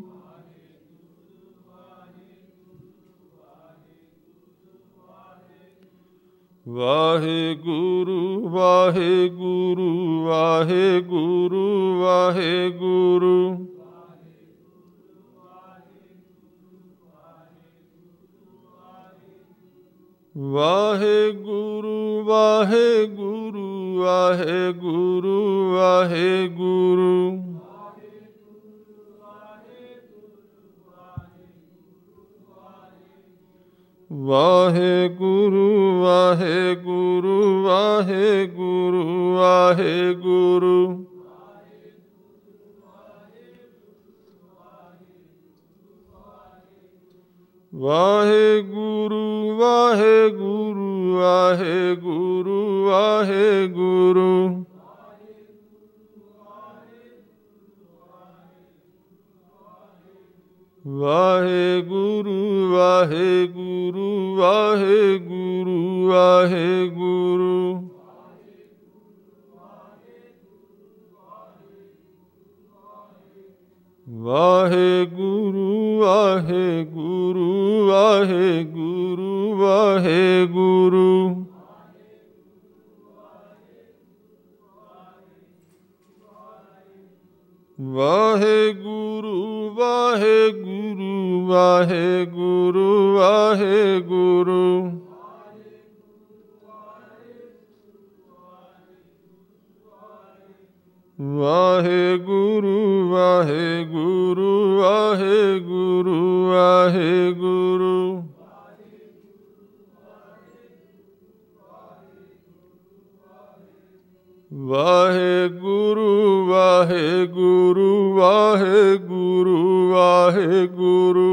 ਵਾਹਿਗੁਰੂ ਵਾਹਿਗੁਰੂ ਵਾਹਿਗੁਰੂ ਵਾਹਿਗੁਰੂ। ਵਾਹਿਗੁਰੂ ਵਾਹਿਗੁਰੂ ਵਾਹਿਗੁਰੂ ਵਾਹਿਗੁਰੂ। ਵਾਹਿਗੁਰੂ ਵਾਹਿਗੁਰੂ ਵਾਹਿਗੁਰੂ ਵਾਹਿਗੁਰੂ। ਵਾਹਿਗੁਰੂ ਵਾਹਿਗੁਰੂ ਵਾਹਿਗੁਰੂ ਵਾਹਿਗੁਰੂ। ਵਾਹਿਗੁਰੂ ਵਾਹਿਗੁਰੂ ਵਾਹਿਗੁਰੂ ਵਾਹਿਗੁਰੂ। ਵਾਹਿਗੁਰੂ ਵਾਹਿਗੁਰੂ ਵਾਹਿਗੁਰੂ ਵਾਹਿਗੁਰੂ। ਵਾਹਿਗੁਰੂ ਵਾਹਿਗੁਰੂ ਵਾਹਿਗੁਰੂ ਵਾਹਿਗੁਰੂ। ਵਾਹਿਗੁਰੂ ਵਾਹਿਗੁਰੂ ਵਾਹਿਗੁਰੂ ਵਾਹਿਗੁਰੂ। ਵਾਹਿਗੁਰੂ ਵਾਹਿਗੁਰੂ ਵਾਹਿਗੁਰੂ ਵਾਹਿਗੁਰੂ।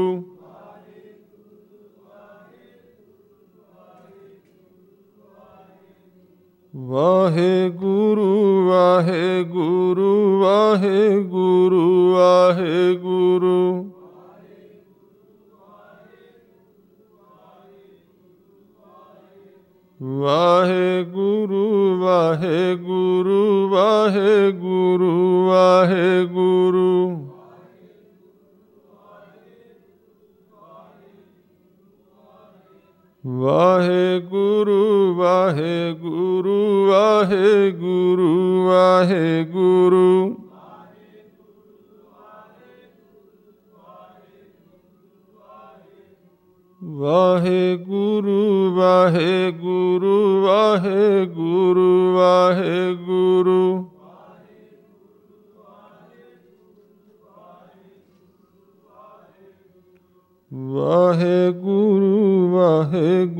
ਵਾਹਿਗੁਰੂ ਵਾਹਿਗੁਰੂ ਵਾਹਿਗੁਰੂ ਵਾਹਿਗੁਰੂ। ਵਾਹਿਗੁਰੂ ਵਾਹਿਗੁਰੂ ਵਾਹਿਗੁਰੂ ਵਾਹਿਗੁਰੂ। ਵਾਹਿਗੁਰੂ। ਵਾਹਿਗੁਰੂ ਵਾਹਿਗੁਰੂ ਵਾਹਿਗੁਰੂ ਵਾਹਿਗੁਰੂ। ਵਾਹਿਗੁਰੂ ਵਾਹਿਗੁਰੂ ਵਾਹਿਗੁਰੂ ਵਾਹਿਗੁਰੂ। ਵਾਹਿਗੁਰੂ ਵਾਹਿਗੁਰੂ